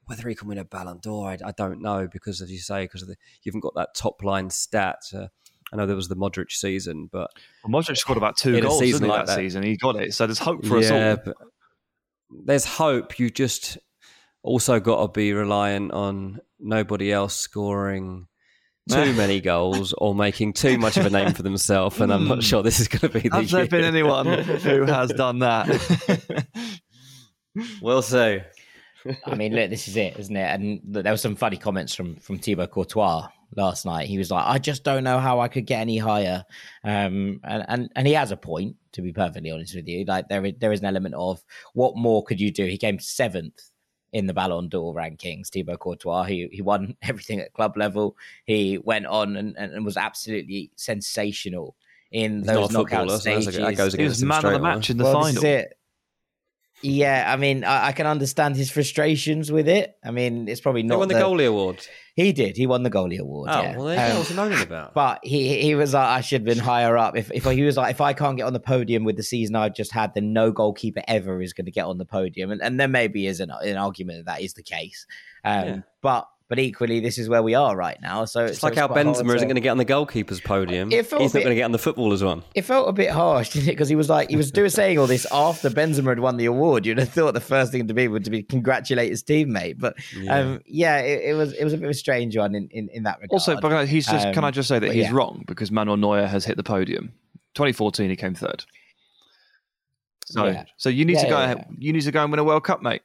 whether he can win a Ballon d'Or, I, I don't know, because as you say, because of the, you haven't got that top line stat. Uh, I know there was the Modric season, but well, Modric scored about two goals didn't he, like that, that season. He got it, so there's hope for yeah, us all. But there's hope. You just also got to be reliant on nobody else scoring too many goals or making too much of a name for themselves, and I'm not sure this is going to be the Has year. there been anyone who has done that? We'll see. I mean, look, this is it, isn't it? And look, there were some funny comments from from Thibaut Courtois last night. He was like, I just don't know how I could get any higher. Um, and, and, and he has a point, to be perfectly honest with you. Like there is, there is an element of what more could you do? He came seventh in the Ballon d'Or rankings, Thibaut Courtois. He he won everything at club level. He went on and, and was absolutely sensational in He's those knockout stages. That goes he was man of the match in the well, final. This is it. Yeah, I mean, I, I can understand his frustrations with it. I mean, it's probably not. He won the, the goalie award. He did. He won the goalie award. Oh, yeah. well, there you go. What's he moaning about? But he he was like, I should have been higher up. If if he was like, if I can't get on the podium with the season I've just had, then no goalkeeper ever is going to get on the podium. And and there maybe is an, an argument that that is the case. Um, yeah. But. But equally, this is where we are right now. So it's so like it's how Benzema to... isn't going to get on the goalkeeper's podium. He's not bit... going to get on the footballer's one. It felt a bit harsh, didn't it? Because he was like, he was doing saying all this after Benzema had won the award. You'd have thought the first thing to be would to be congratulate his teammate. But yeah, um, yeah it, it was it was a bit of a strange one in, in, in that regard. Also, but he's just. Um, can I just say that he's yeah. wrong because Manuel Neuer has hit the podium. twenty fourteen, he came third. So, yeah. so you need yeah, to go. Yeah, yeah. You need to go and win a World Cup, mate.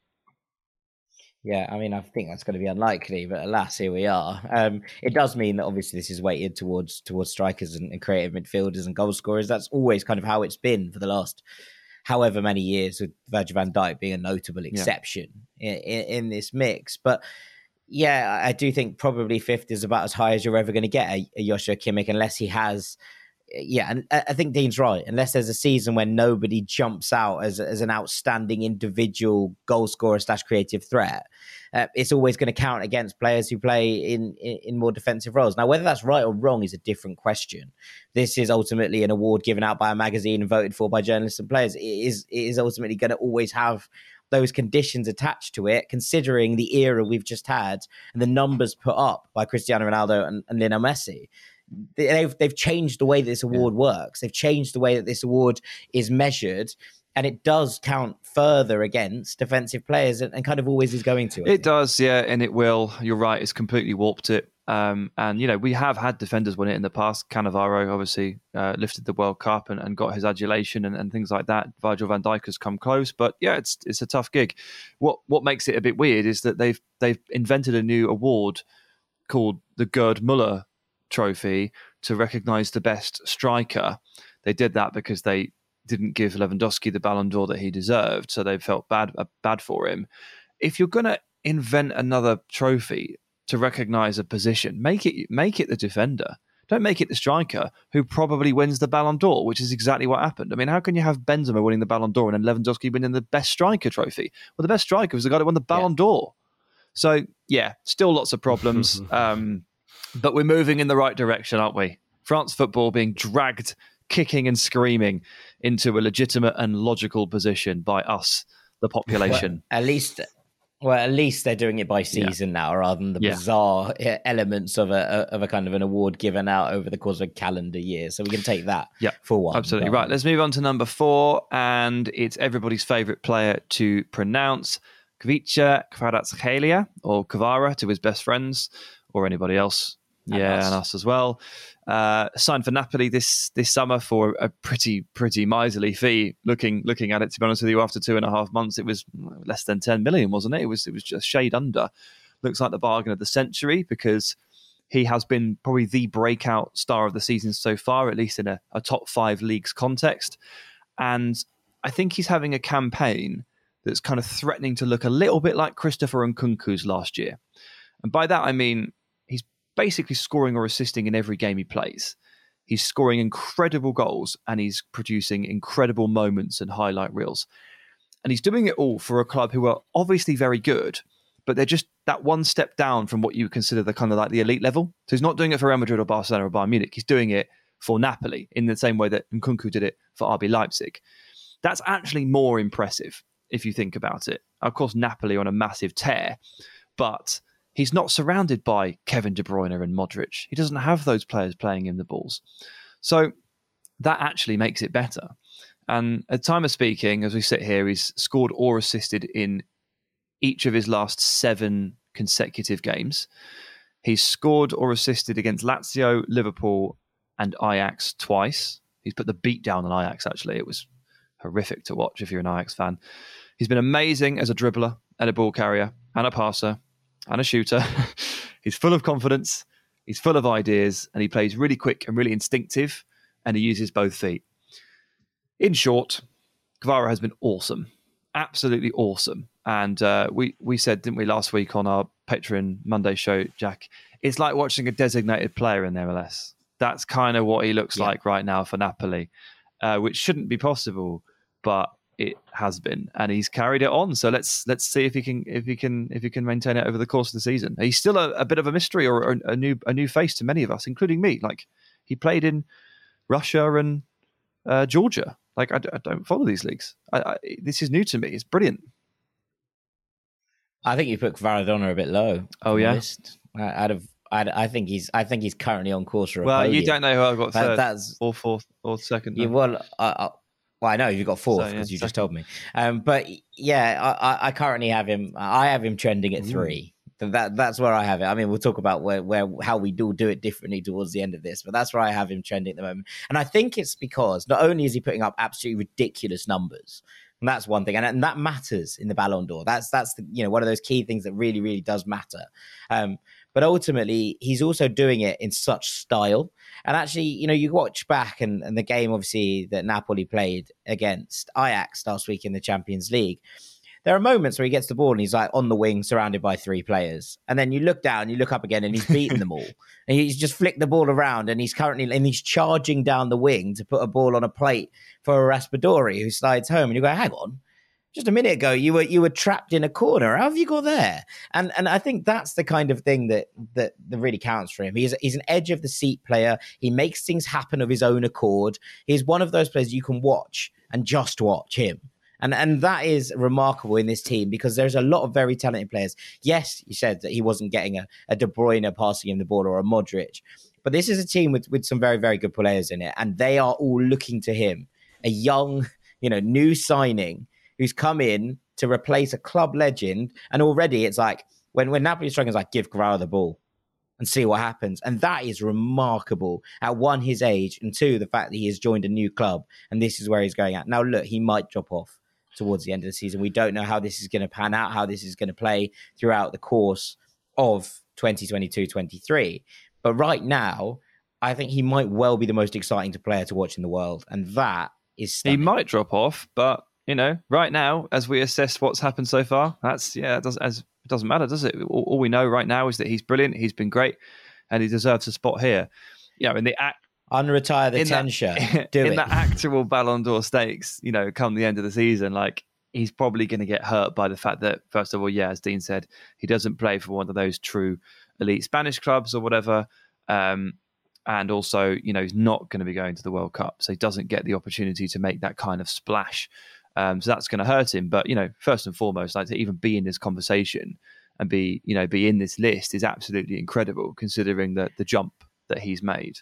Yeah, I mean, I think that's going to be unlikely, but alas, here we are. Um, it does mean that obviously this is weighted towards towards strikers and, and creative midfielders and goal scorers. That's always kind of how it's been for the last however many years, with Virgil van Dijk being a notable exception yeah. in, in, in this mix. But yeah, I do think probably fifth is about as high as you're ever going to get a, a Joshua Kimmich, unless he has... Yeah, and I think Dean's right. Unless there's a season when nobody jumps out as as an outstanding individual goal scorer slash creative threat, uh, it's always going to count against players who play in, in in more defensive roles. Now, whether that's right or wrong is a different question. This is ultimately an award given out by a magazine and voted for by journalists and players. It is it is ultimately going to always have those conditions attached to it, considering the era we've just had and the numbers put up by Cristiano Ronaldo and, and Lionel Messi. They've they've changed the way that this award yeah. works. They've changed the way that this award is measured, and it does count further against defensive players, and, and kind of always is going to. I it think. does, yeah, and it will. You're right; it's completely warped it. Um, and you know, we have had defenders win it in the past. Cannavaro obviously uh, lifted the World Cup and, and got his adulation and, and things like that. Virgil van Dijk has come close, but yeah, it's it's a tough gig. What what makes it a bit weird is that they've they've invented a new award called the Gerd Muller Trophy to recognise the best striker. They did that because they didn't give Lewandowski the Ballon d'Or that he deserved, so they felt bad uh, bad for him. If you're going to invent another trophy to recognise a position, make it make it the defender. Don't make it the striker who probably wins the Ballon d'Or, which is exactly what happened. I mean, how can you have Benzema winning the Ballon d'Or and then Lewandowski winning the best striker trophy? Well, the best striker was the guy that won the Ballon yeah. d'Or. So, yeah, still lots of problems. um But we're moving in the right direction, aren't we? France football being dragged, kicking and screaming into a legitimate and logical position by us, the population. Well, at least, well, at least they're doing it by season yeah. now, rather than the yeah. bizarre elements of a of a kind of an award given out over the course of a calendar year. So we can take that yeah, for one. Absolutely. But... Right, let's move on to number four, and it's everybody's favourite player to pronounce, Kvicha Kvaratskhelia, or Kvara to his best friends, or anybody else. And yeah, us. and us as well. Uh, signed for Napoli this this summer for a pretty pretty miserly fee. Looking looking at it, to be honest with you, after two and a half months, it was less than ten million, wasn't it? It was it was just shade under. Looks like the bargain of the century because he has been probably the breakout star of the season so far, at least in a, a top five leagues context. And I think he's having a campaign that's kind of threatening to look a little bit like Christopher Nkunku's last year. And by that I mean, basically scoring or assisting in every game he plays. He's scoring incredible goals and he's producing incredible moments and highlight reels. And he's doing it all for a club who are obviously very good, but they're just that one step down from what you consider the kind of like the elite level. So he's not doing it for Real Madrid or Barcelona or Bayern Munich. He's doing it for Napoli in the same way that Nkunku did it for R B Leipzig. That's actually more impressive. if you think about it. Of course, Napoli are on a massive tear, but he's not surrounded by Kevin De Bruyne and Modric. He doesn't have those players playing him the balls. So that actually makes it better. And at time of speaking, as we sit here, he's scored or assisted in each of his last seven consecutive games. He's scored or assisted against Lazio, Liverpool, and Ajax twice. He's put the beat down on Ajax, actually. It was horrific to watch if you're an Ajax fan. He's been amazing as a dribbler and a ball carrier and a passer and a shooter. He's full of confidence. He's full of ideas, and he plays really quick and really instinctive, and he uses both feet. In short, Kvara has been awesome. Absolutely awesome. And uh, we, we said, didn't we, last week on our Patreon Monday show, Jack, it's like watching a designated player in the M L S. That's kind of what he looks yeah. like right now for Napoli, uh, which shouldn't be possible, but it has been, and he's carried it on. So let's let's see if he can if he can if he can maintain it over the course of the season. He's still a, a bit of a mystery or a, a new a new face to many of us, including me. Like, he played in Russia and uh, Georgia. Like, I, I don't follow these leagues. I, I, this is new to me. It's brilliant. I think you put Kvaradona a bit low. Oh yeah, out of I, I think he's I think he's currently on course for a well, podium. You don't know who I've got third, that, that's, or fourth, or second. Yeah, well, I, I, well, I know you've got fourth because so, yeah, you second. just told me. Um, but yeah, I, I currently have him. I have him trending at Ooh. three. That that's where I have it. I mean, we'll talk about where, where how we do do it differently towards the end of this, but that's where I have him trending at the moment. And I think it's because not only is he putting up absolutely ridiculous numbers, and that's one thing, and, and that matters in the Ballon d'Or. That's that's the, you know, one of those key things that really really does matter. Um, but ultimately, he's also doing it in such style. And actually, you know, you watch back and, and the game obviously that Napoli played against Ajax last week in the Champions League. There are moments where he gets the ball and he's like on the wing, surrounded by three players. And then you look down, you look up again, and he's beaten them all. And he's just flicked the ball around, and he's currently and he's charging down the wing to put a ball on a plate for a Raspadori who slides home. And you go, hang on, just a minute ago you were you were trapped in a corner. How have you got there? And and I think that's the kind of thing that that, that really counts for him. He's he's an edge of the seat player. He makes things happen of his own accord. He's one of those players you can watch and just watch him. And and that is remarkable in this team because there's a lot of very talented players. Yes, you said that he wasn't getting a, a De Bruyne passing him the ball or a Modric. But this is a team with, with some very, very good players in it. And they are all looking to him, a young, you know, new signing who's come in to replace a club legend. And already it's like, when, when Napoli's struggling, it's like, give Kvara the ball and see what happens. And that is remarkable at one, his age, and two, the fact that he has joined a new club. And this is where he's going at. Now, look, he might drop off towards the end of the season. We don't know how this is going to pan out, how this is going to play throughout the course of twenty twenty-two twenty-three. But right now, I think he might well be the most exciting player to watch in the world. And that is stunning. He might drop off, but, you know, right now, as we assess what's happened so far, that's, yeah, it doesn't, as, it doesn't matter, does it? All, all we know right now is that he's brilliant, he's been great, and he deserves a spot here. You know, in the act, unretire the Tensha. Do in it. the actual Ballon d'Or stakes, you know, come the end of the season, like, he's probably going to get hurt by the fact that, first of all, yeah, as Dean said, he doesn't play for one of those true elite Spanish clubs or whatever. Um, and also, you know, he's not going to be going to the World Cup. So he doesn't get the opportunity to make that kind of splash. Um, so that's going to hurt him. But, you know, first and foremost, like to even be in this conversation and be, you know, be in this list is absolutely incredible considering the, the jump that he's made.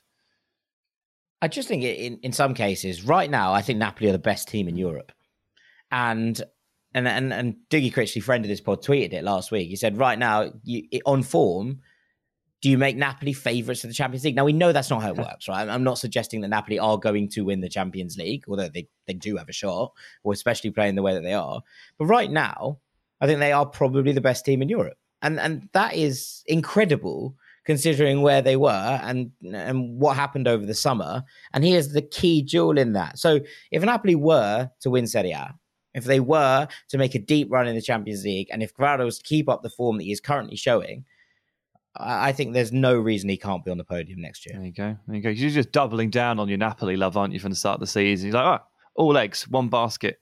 I just think in, in some cases, right now, I think Napoli are the best team in Europe. And and and, and Dougie Critchley, friend of this pod, tweeted it last week. He said, right now, you, on form, do you make Napoli favourites for the Champions League? Now, we know that's not how it works, right? I'm not suggesting that Napoli are going to win the Champions League, although they, they do have a shot, or especially playing the way that they are. But right now, I think they are probably the best team in Europe. And and that is incredible, considering where they were and, and what happened over the summer. And here's the key jewel in that. So if Napoli were to win Serie A, if they were to make a deep run in the Champions League, and if Kvara was to keep up the form that he is currently showing, I think there's no reason he can't be on the podium next year. There you go. There you go. You're just doubling down on your Napoli love, aren't you, from the start of the season? You're like, oh, all eggs, one basket.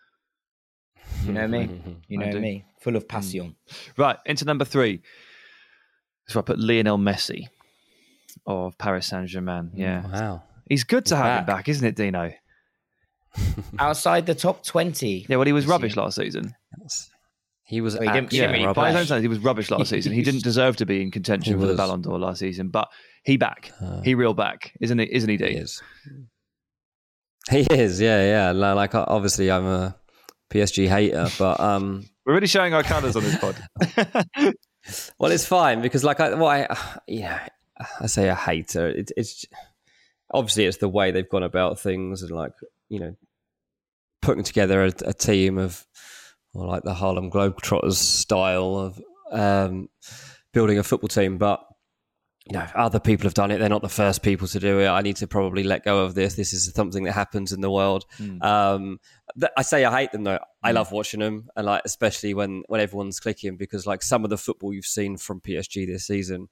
You know me. You know me. Full of passion. Right, into number three. So I put Lionel Messi of Paris Saint-Germain. Yeah. Wow. He's good to He's have back. him back, isn't it, Dino? outside the top twenty. Yeah, well, he was rubbish last season. He was. Well, he didn't, he yeah, didn't really by play. his own standards, he was rubbish last season. He didn't deserve to be in contention He for the was. Ballon d'Or last season, but he back. Uh, he real back, isn't he? Isn't he, D? He is. He is. Yeah, yeah. No, Like obviously, I'm a P S G hater, but um, we're really showing our colours on this pod. Well, it's fine because, like, I, well, I, yeah, I say a hater. It, it's obviously it's the way they've gone about things, and like you know, putting together a, a team of, or like the Harlem Globetrotters style of um, building a football team. But you know, other people have done it. They're not the first people to do it. I need to probably let go of this. This is something that happens in the world. Mm. Um, th- I say I hate them though. I mm. love watching them, and like especially when, when everyone's clicking, because like some of the football you've seen from P S G this season,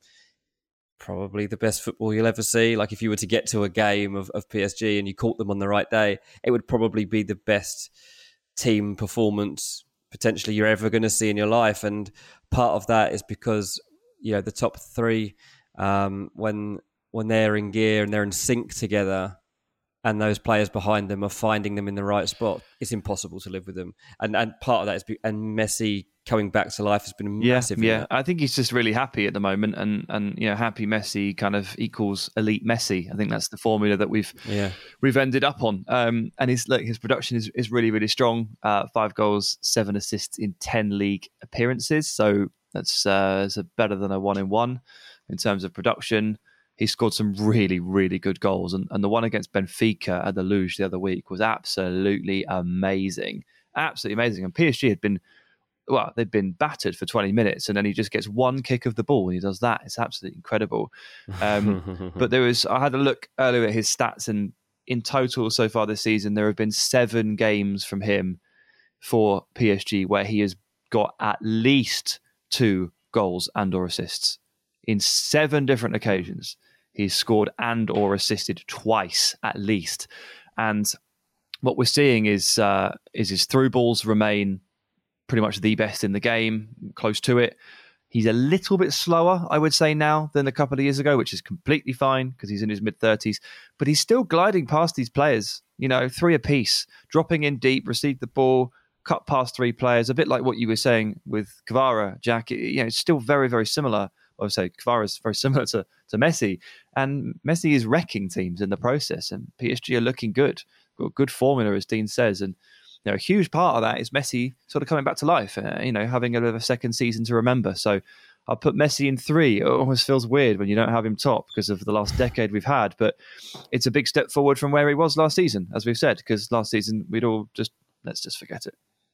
probably the best football you'll ever see. Like if you were to get to a game of, of P S G and you caught them on the right day, it would probably be the best team performance potentially you're ever going to see in your life. And part of that is because you know the top three. Um, when when they're in gear and they're in sync together, and those players behind them are finding them in the right spot, it's impossible to live with them. And and part of that is, be, and Messi coming back to life has been massive. Yeah, yeah. I think he's just really happy at the moment, and and you know, happy Messi kind of equals elite Messi. I think that's the formula that we've yeah. we've ended up on. Um, and his look, his production is is really really strong. Uh, five goals, seven assists in ten league appearances. So that's uh, that's a better than a one in one. In terms of production, he scored some really, really good goals. And, and the one against Benfica at the Luge the other week was absolutely amazing. Absolutely amazing. And P S G had been, well, they'd been battered for twenty minutes, and then he just gets one kick of the ball and he does that. It's absolutely incredible. Um, but there was, I had a look earlier at his stats, and in total so far this season, there have been seven games from him for P S G where he has got at least two goals and or assists. In seven different occasions, he's scored and or assisted twice at least. And what we're seeing is uh, is his through balls remain pretty much the best in the game, close to it. He's a little bit slower, I would say, now than a couple of years ago, which is completely fine because he's in his mid-thirties. But he's still gliding past these players, you know, three apiece, dropping in deep, received the ball, cut past three players, a bit like what you were saying with Kvara, Jack. You know, it's still very, very similar. I would say Kvara is very similar to, to Messi, and Messi is wrecking teams in the process, and P S G are looking good. Got a good formula, as Dean says, and you know, a huge part of that is Messi sort of coming back to life, uh, you know, having a bit of a second season to remember. So I'll put Messi in three. It almost feels weird when you don't have him top because of the last decade we've had, but it's a big step forward from where he was last season, as we've said, because last season we'd all just, let's just forget it.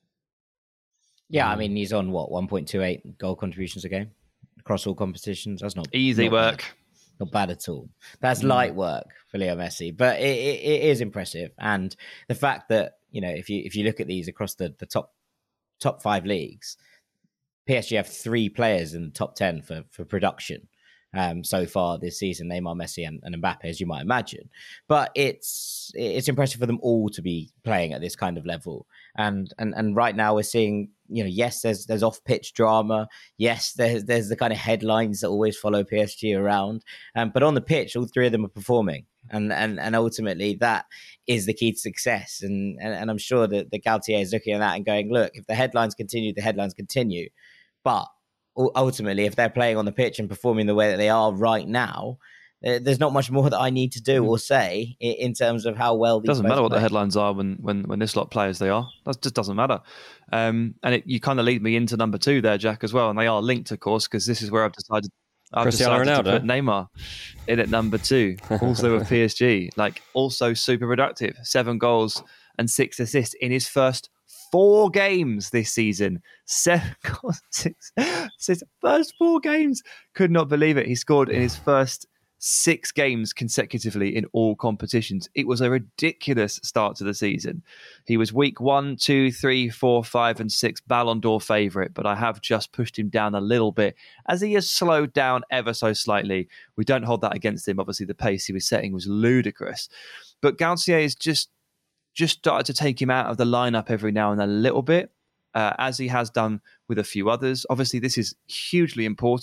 Yeah, I mean, he's on, what, one point two eight goal contributions a game? Across all competitions. That's not easy not work. Bad. Not bad at all. That's mm. light work for Leo Messi, but it, it, it is impressive. And the fact that, you know, if you if you look at these across the, the top top five leagues, P S G have three players in the top ten for, for production um, so far this season, Neymar, Messi and, and Mbappe, as you might imagine. But it's it's impressive for them all to be playing at this kind of level. And and and right now we're seeing, you know, yes, there's there's off-pitch drama. Yes, there's there's the kind of headlines that always follow P S G around. Um, but on the pitch, all three of them are performing. And and and ultimately, that is the key to success. And and, and I'm sure that the Galtier is looking at that and going, look, if the headlines continue, the headlines continue. But ultimately, if they're playing on the pitch and performing the way that they are right now, there's not much more that I need to do or say in terms of how well these It doesn't matter what play. the headlines are when, when, when this lot play as they are. That just doesn't matter. Um, and it, you kind of lead me into number two there, Jack, as well. And they are linked, of course, because this is where I've decided, I've decided to put Neymar in at number two, also of P S G. Like, also super productive. Seven goals and six assists in his first four games this season. Seven goals, six, six first four games. Could not believe it. He scored in his first six games consecutively in all competitions. It was a ridiculous start to the season. He was week one, two, three, four, five, and six Ballon d'Or favourite, but I have just pushed him down a little bit as he has slowed down ever so slightly. We don't hold that against him. Obviously, the pace he was setting was ludicrous. But Galtier has just, just started to take him out of the lineup every now and then a little bit, uh, as he has done with a few others. Obviously, this is hugely important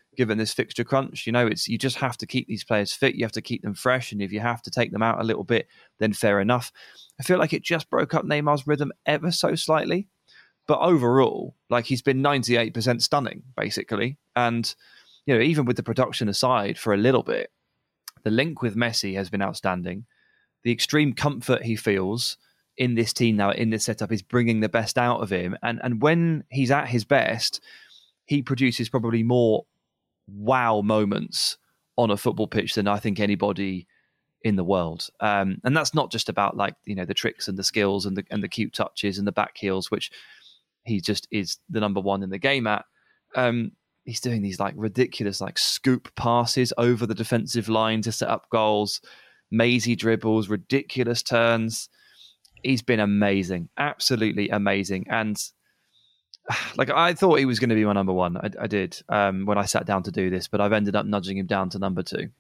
given this fixture crunch. You know, it's you just have to keep these players fit. You have to keep them fresh. And if you have to take them out a little bit, then fair enough. I feel like it just broke up Neymar's rhythm ever so slightly. But overall, like he's been ninety-eight percent stunning, basically. And, you know, even with the production aside for a little bit, the link with Messi has been outstanding. The extreme comfort he feels in this team now, in this setup, is bringing the best out of him. And and when he's at his best, he produces probably more wow moments on a football pitch than I think anybody in the world. Um, and that's not just about like, you know, the tricks and the skills and the and the cute touches and the back heels, which he just is the number one in the game at. Um, he's doing these like ridiculous like scoop passes over the defensive line to set up goals, mazy dribbles, ridiculous turns. He's been amazing, absolutely amazing. And like I thought he was going to be my number one. I, I did um, when I sat down to do this, but I've ended up nudging him down to number two.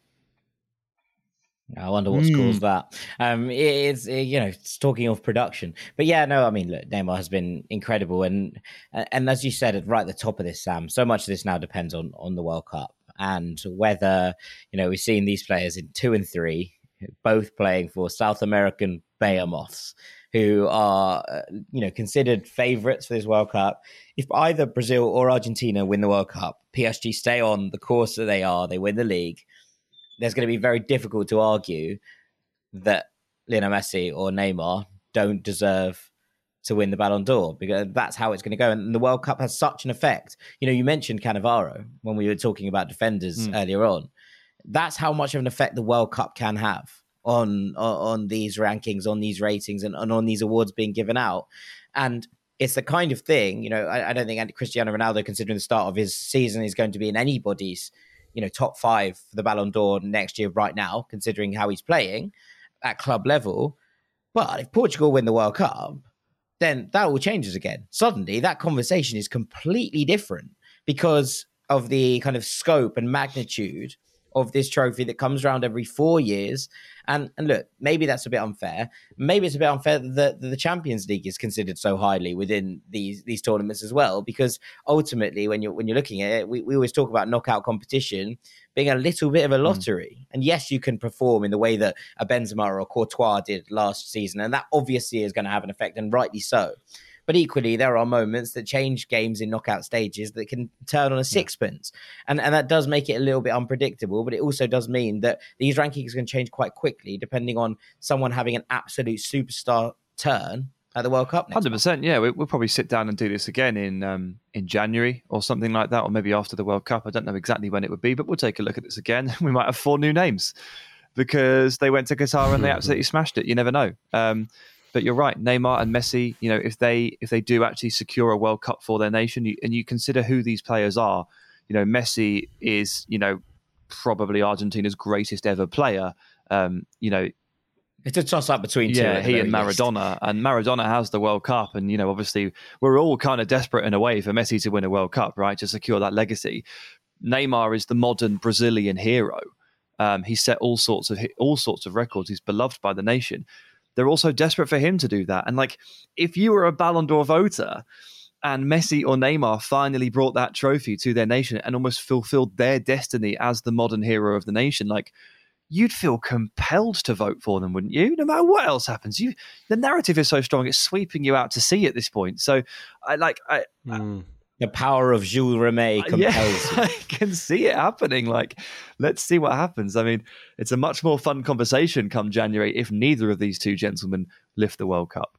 I wonder what mm. scores that. Um, it's it, you know, it's talking of production, but yeah, no, I mean, look, Neymar has been incredible, and and as you said right at the top of this, Sam, so much of this now depends on on the World Cup and whether, you know, we've seen these players in two and three, both playing for South American behemoths, who are, uh, you know, considered favourites for this World Cup. If either Brazil or Argentina win the World Cup, P S G stay on the course that they are, they win the league, there's going to be very difficult to argue that Lionel Messi or Neymar don't deserve to win the Ballon d'Or, because that's how it's going to go. And the World Cup has such an effect. You know, you mentioned Cannavaro when we were talking about defenders mm. earlier on. That's how much of an effect the World Cup can have on on, on these rankings, on these ratings, and, and on these awards being given out. And it's the kind of thing, you know, I, I don't think Cristiano Ronaldo, considering the start of his season, is going to be in anybody's, you know, top five for the Ballon d'Or next year right now, considering how he's playing at club level. But if Portugal win the World Cup, then that all changes again. Suddenly, that conversation is completely different because of the kind of scope and magnitude of this trophy that comes around every four years. And and look, maybe that's a bit unfair. Maybe it's a bit unfair that the, the Champions League is considered so highly within these these tournaments as well, because ultimately when you're when you're looking at it, we, we always talk about knockout competition being a little bit of a lottery. Mm. And yes, you can perform in the way that a Benzema or a Courtois did last season, and that obviously is going to have an effect, and rightly so. But equally, there are moments that change games in knockout stages that can turn on a sixpence. Yeah. And, and that does make it a little bit unpredictable, but it also does mean that these rankings can change quite quickly depending on someone having an absolute superstar turn at the World Cup next one hundred percent, month. Yeah. We, we'll probably sit down and do this again in um, in January or something like that, or maybe after the World Cup. I don't know exactly when it would be, but we'll take a look at this again. We might have four new names because they went to Qatar and they absolutely smashed it. You never know. Um But you're right, Neymar and Messi, you know, if they if they do actually secure a World Cup for their nation, you, and you consider who these players are, you know, Messi is, you know, probably Argentina's greatest ever player. Um, you know, it's a toss-up between two. Yeah, he and Maradona. Least. And Maradona has the World Cup. And, you know, obviously we're all kind of desperate in a way for Messi to win a World Cup, right, to secure that legacy. Neymar is the modern Brazilian hero. Um, he set all sorts of all sorts of records. He's beloved by the nation. They're also desperate for him to do that. And like, if you were a Ballon d'Or voter and Messi or Neymar finally brought that trophy to their nation and almost fulfilled their destiny as the modern hero of the nation, like, you'd feel compelled to vote for them, wouldn't you? No matter what else happens, you the narrative is so strong, it's sweeping you out to sea at this point. So I like I. Mm. I The power of Jules Rimet compels yeah, I can see it happening. Like, let's see what happens. I mean, it's a much more fun conversation come January if neither of these two gentlemen lift the World Cup.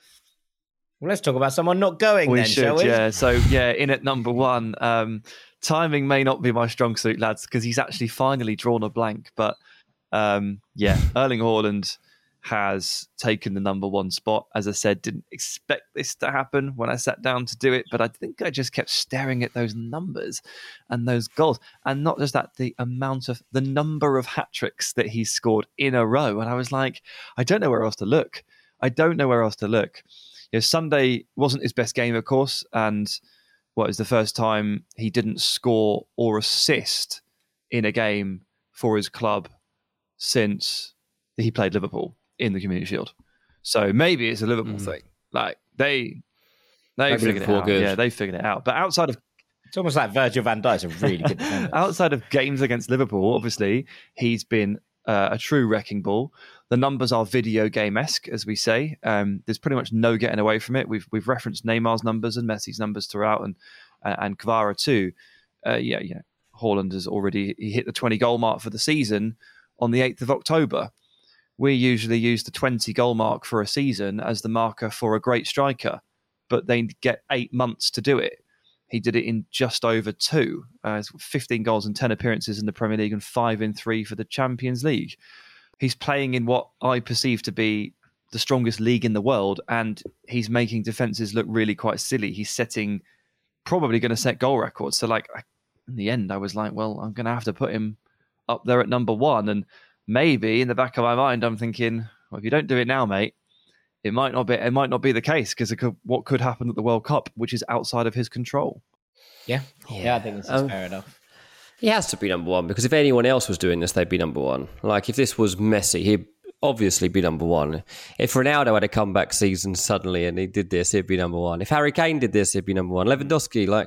Well, let's talk about someone not going we then, should, shall we? Yeah, so yeah, in at number one. Um, timing may not be my strong suit, lads, because he's actually finally drawn a blank. But um, yeah, Erling Haaland has taken the number one spot. As I said, didn't expect this to happen when I sat down to do it, but I think I just kept staring at those numbers and those goals. And not just that, the amount of, the number of hat-tricks that he's scored in a row. And I was like, I don't know where else to look. I don't know where else to look. You know, Sunday wasn't his best game, of course, and what was the first time he didn't score or assist in a game for his club since he played Liverpool in the Community Shield. So maybe it's a Liverpool mm. thing. Like they they maybe figured it out. Good. Yeah, they figured it out. But outside of It's almost like Virgil van Dijk's a really good defender. Outside of games against Liverpool, obviously, he's been uh, a true wrecking ball. The numbers are video game-esque, as we say. Um, there's pretty much no getting away from it. We've we've referenced Neymar's numbers and Messi's numbers throughout, and uh, and Kvara too. Uh, yeah, yeah. Haaland has already he hit the twenty goal mark for the season on the eighth of October. We usually use the twenty goal mark for a season as the marker for a great striker, but they get eight months to do it. He did it in just over two, uh, fifteen goals and ten appearances in the Premier League and five in three for the Champions League. He's playing in what I perceive to be the strongest league in the world, and he's making defences look really quite silly. He's setting, probably going to set goal records. So, like, in the end, I was like, well, I'm going to have to put him up there at number one. And maybe in the back of my mind, I'm thinking, well, if you don't do it now, mate, it might not be. It might not be the case because what could happen at the World Cup, which is outside of his control. Yeah, yeah, yeah I think this is um, fair enough. He has to be number one because if anyone else was doing this, they'd be number one. Like if this was Messi, he'd obviously be number one. If Ronaldo had a comeback season suddenly and he did this, he'd be number one. If Harry Kane did this, he'd be number one. Lewandowski, like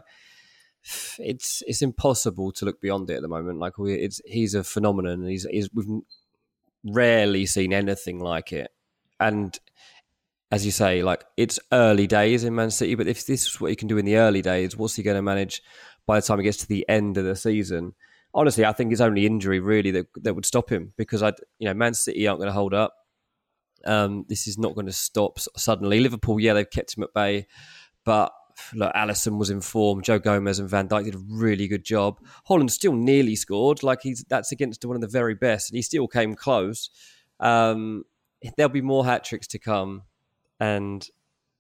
it's it's impossible to look beyond it at the moment. Like we, it's he's a phenomenon. He's, he's we've rarely seen anything like it, and. As you say, like it's early days in Man City, but if this is what he can do in the early days, what's he going to manage by the time he gets to the end of the season? Honestly, I think it's only injury really that that would stop him because I, you know, Man City aren't going to hold up. Um, this is not going to stop suddenly. Liverpool, yeah, they've kept him at bay, but look, Alisson was in form. Joe Gomez and Van Dijk did a really good job. Haaland still nearly scored, like he's that's against one of the very best, and he still came close. Um, there'll be more hat tricks to come. And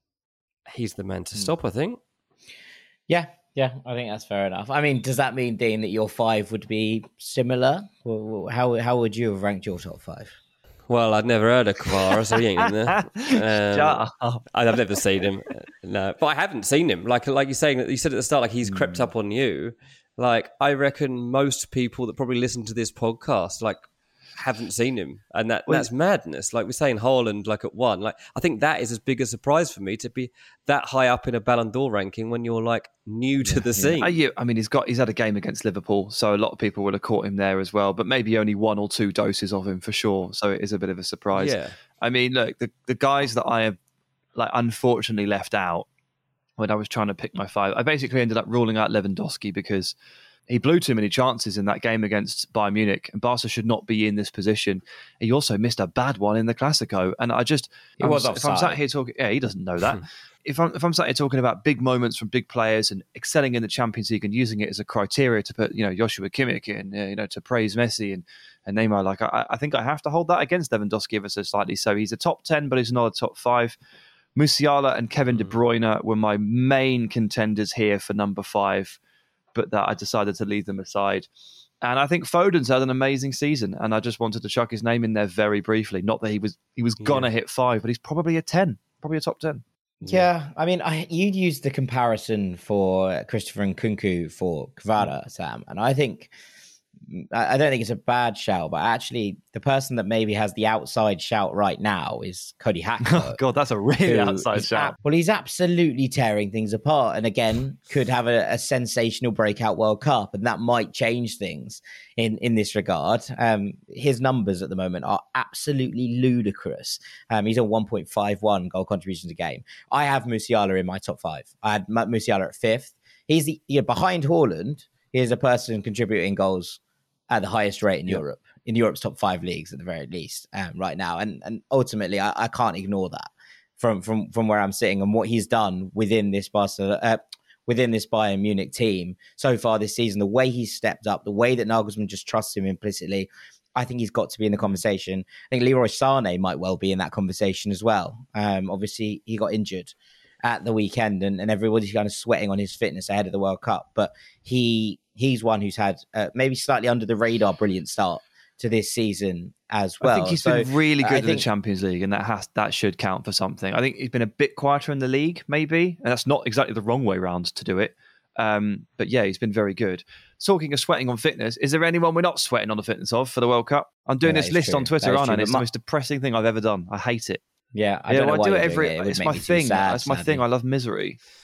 he's the man to stop, I think. Yeah, yeah, I think that's fair enough. I mean, does that mean, Dean, that your five would be similar? How how would you have ranked your top five? Well, I'd never heard of Kvara, so he ain't in there. Um, Shut up. I've never seen him. No, but I haven't seen him. Like like you're saying, you said at the start, like he's crept up on you. Like I reckon most people that probably listen to this podcast, like. Haven't seen him, and that well, that's madness. Like we're saying, Haaland like at one. Like I think that is as big a surprise for me to be that high up in a Ballon d'Or ranking when you're like new to yeah, the scene. Yeah. I mean, he's got he's had a game against Liverpool, so a lot of people would have caught him there as well. But maybe only one or two doses of him for sure. So it is a bit of a surprise. Yeah. I mean, look, the the guys that I have like unfortunately left out when I was trying to pick my five, I basically ended up ruling out Lewandowski because. He blew too many chances in that game against Bayern Munich, and Barca should not be in this position. He also missed a bad one in the Clasico, and I just he was if I'm sat here talking, yeah, he doesn't know that. if I'm if I'm sat here talking about big moments from big players and excelling in the Champions League and using it as a criteria to put, you know, Joshua Kimmich in, you know, to praise Messi and, and Neymar, like I, I think I have to hold that against Lewandowski ever so slightly. So he's a top ten, but he's not a top five. Musiala and Kevin De Bruyne were my main contenders here for number five. But that I decided to leave them aside. And I think Foden's had an amazing season, and I just wanted to chuck his name in there very briefly. Not that he was he was gonna yeah. hit five, but he's probably a ten, probably a top ten. Yeah, I mean, I, you'd used the comparison for Christopher Nkunku for Kvara, Sam, and I think I don't think it's a bad shout, but actually the person that maybe has the outside shout right now is Cody Hackett. Oh God, that's a really outside shout. Ab- well, he's absolutely tearing things apart, and again, could have a, a sensational breakout World Cup, and that might change things in, in this regard. Um, his numbers at the moment are absolutely ludicrous. Um, he's on one point five one goal contributions a game. I have Musiala in my top five. I had Musiala at fifth. He's the you know, behind Haaland. He is a person contributing goals at the highest rate in yeah. Europe, in Europe's top five leagues at the very least um, right now. And and ultimately, I, I can't ignore that from, from from where I'm sitting and what he's done within this Barcelona, uh, within this Bayern Munich team so far this season. The way he's stepped up, the way that Nagelsmann just trusts him implicitly, I think he's got to be in the conversation. I think Leroy Sané might well be in that conversation as well. Um, obviously, he got injured at the weekend, and, and everybody's kind of sweating on his fitness ahead of the World Cup. But he he's one who's had uh, maybe slightly under the radar brilliant start to this season as well. I think he's so, been really good uh, in think, the Champions League, and that has that should count for something. I think he's been a bit quieter in the league, maybe, and that's not exactly the wrong way round to do it. Um, but yeah, he's been very good. Talking of sweating on fitness, is there anyone we're not sweating on the fitness of for the World Cup? I'm doing yeah, this list true. on Twitter, aren't I? And it's the most depressing thing I've ever done. I hate it. Yeah, I yeah, don't know well, why I do it every. It. It it's my thing. Sad, That's my sadly. thing. I love misery.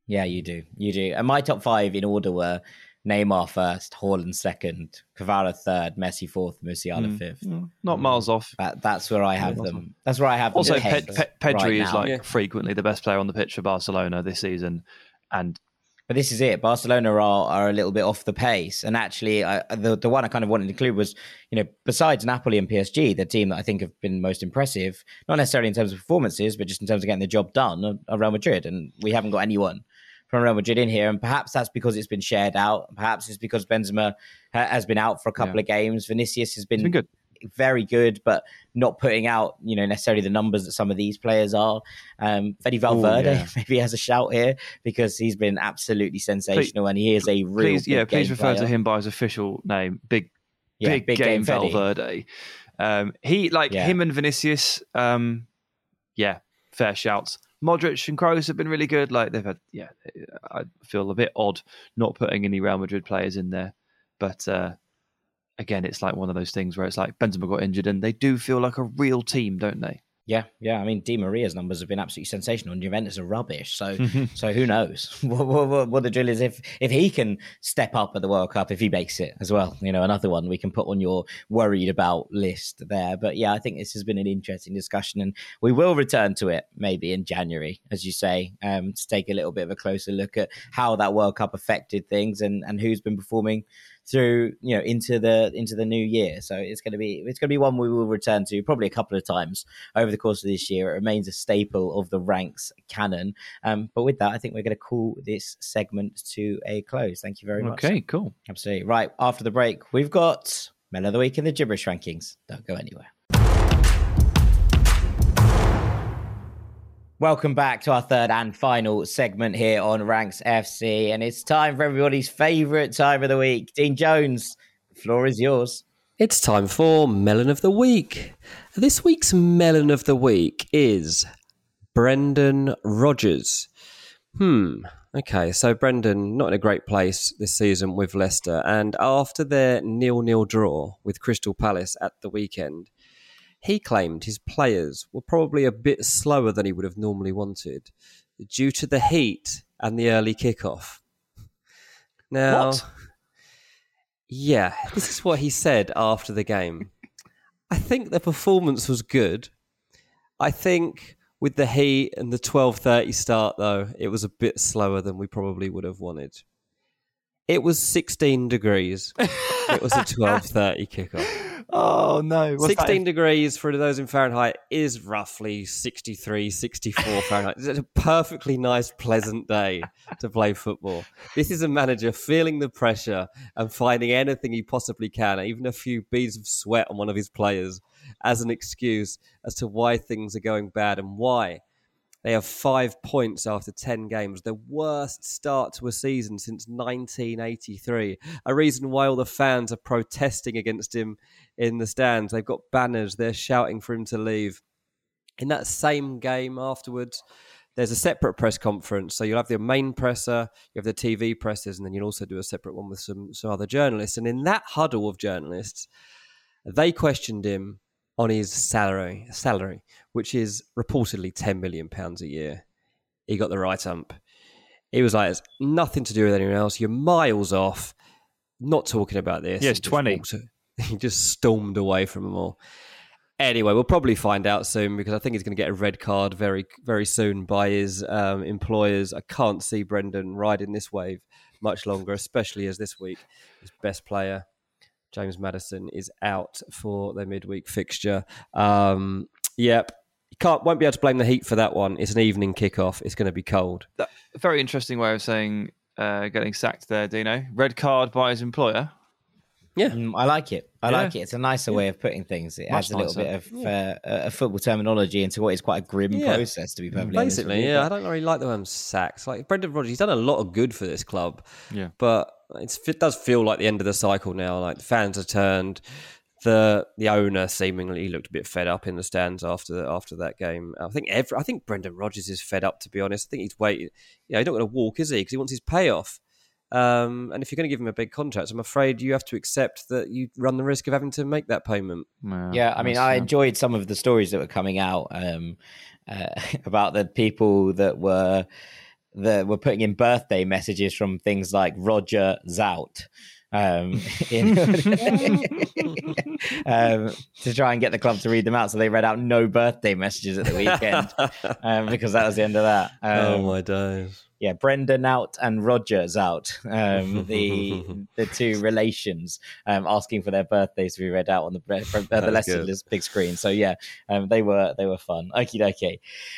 Yeah, you do. You do. And my top five in order were Neymar first, Haaland second, Kvara third, Messi fourth, Musiala mm, fifth. Mm, not miles off. That, that's where I have not them. That's where I have also, them. Also, Pe- Pe- Pedri right is like yeah. frequently the best player on the pitch for Barcelona this season. And But this is it. Barcelona are are a little bit off the pace. And actually, I, the the one I kind of wanted to include was, you know, besides Napoli and P S G, the team that I think have been most impressive, not necessarily in terms of performances, but just in terms of getting the job done, are Real Madrid. And we haven't got anyone from Real Madrid in here, and perhaps that's because it's been shared out. Perhaps it's because Benzema ha- has been out for a couple yeah. of games. Vinicius has been, been good. very good, but not putting out, you know, necessarily the numbers that some of these players are. Um, Fede Valverde Ooh, yeah. maybe has a shout here because he's been absolutely sensational, please, and he is a real. Please, yeah, please refer player. to him by his official name, Big, yeah, big, big Game, game Valverde. Um, he like yeah. him and Vinicius. Um, yeah, fair shouts. Modric and Kroos have been really good. Like they've had, yeah, I feel a bit odd not putting any Real Madrid players in there. But uh, again, it's like one of those things where it's like Benzema got injured and they do feel like a real team, don't they? Yeah, yeah. I mean, Di Maria's numbers have been absolutely sensational, and Juventus are rubbish. So, so who knows what, what, what the drill is if if he can step up at the World Cup, if he makes it as well. You know, another one we can put on your worried about list there. But yeah, I think this has been an interesting discussion, and we will return to it maybe in January, as you say, um, to take a little bit of a closer look at how that World Cup affected things and and who's been performing through, you know, into the into the new year. So it's going to be it's going to be one we will return to probably a couple of times over the course of this year. It remains a staple of the Ranks canon. Um, but with that, I think we're going to call this segment to a close. Thank you very much. Okay, cool. Absolutely. Right, after the break, we've got Men of the Week in the Gibberish Rankings. Don't go anywhere. Welcome back to our third and final segment here on Ranks F C. And it's time for everybody's favourite time of the week. Dean Jones, the floor is yours. It's time for Melon of the Week. This week's Melon of the Week is Brendan Rodgers. Hmm. Okay, so Brendan, not in a great place this season with Leicester. And after their nil-nil draw with Crystal Palace at the weekend, he claimed his players were probably a bit slower than he would have normally wanted due to the heat and the early kickoff. Now, what? Yeah, this is what he said after the game. I think the performance was good. I think with the heat and the twelve thirty start, though, it was a bit slower than we probably would have wanted. It was sixteen degrees. It was a twelve thirty kickoff. Oh, no. What's sixteen degrees for those in Fahrenheit is roughly sixty-three, sixty-four Fahrenheit. It's a perfectly nice, pleasant day to play football. This is a manager feeling the pressure and finding anything he possibly can, even a few beads of sweat on one of his players, as an excuse as to why things are going bad and why they have five points after ten games, the worst start to a season since nineteen eighty-three. A reason why all the fans are protesting against him in the stands. They've got banners, they're shouting for him to leave. In that same game afterwards, there's a separate press conference. So you'll have the main presser, you have the T V pressers, and then you'll also do a separate one with some, some other journalists. And in that huddle of journalists, they questioned him on his salary, salary, which is reportedly ten million pounds a year. He got the right ump. He was like, it's nothing to do with anyone else. You're miles off. Not talking about this. Yeah, it's twenty. He just stormed away from them all. Anyway, we'll probably find out soon because I think he's going to get a red card very, very soon by his um, employers. I can't see Brendan riding this wave much longer, especially as this week his best player, James Maddison, is out for their midweek fixture. Um, yep. You can't, won't be able to blame the heat for that one. It's an evening kickoff. It's going to be cold. That, very interesting way of saying uh, getting sacked there, Dino. Red card by his employer. Yeah, mm, I like it. I yeah. like it. It's a nicer yeah. way of putting things. It Much adds a little nicer. bit of yeah. uh, a football terminology into what is quite a grim yeah. process, to be perfectly Basically, honest. yeah. I don't really like the term sacks. Like Brendan Rodgers, he's done a lot of good for this club. Yeah, but it's, it does feel like the end of the cycle now. Like the fans are turned. The the owner seemingly looked a bit fed up in the stands after after that game. I think every, I think Brendan Rodgers is fed up, to be honest. I think he's waiting. You know, he's not going to walk, is he? Because he wants his payoff. Um, and if you're going to give him a big contract, I'm afraid you have to accept that you run the risk of having to make that payment. Wow, yeah, I mean, I enjoyed some of the stories that were coming out um, uh, about the people that were the were putting in birthday messages from things like Roger Zout. Um, in, um, to try and get the club to read them out, so they read out no birthday messages at the weekend um, because that was the end of that. Um, oh my days! Yeah, Brendan out and Roger Zout, um, the the two relations, um, asking for their birthdays to be read out on the uh, the Leicester's big screen. So yeah, um, they were they were fun. Okie dokie.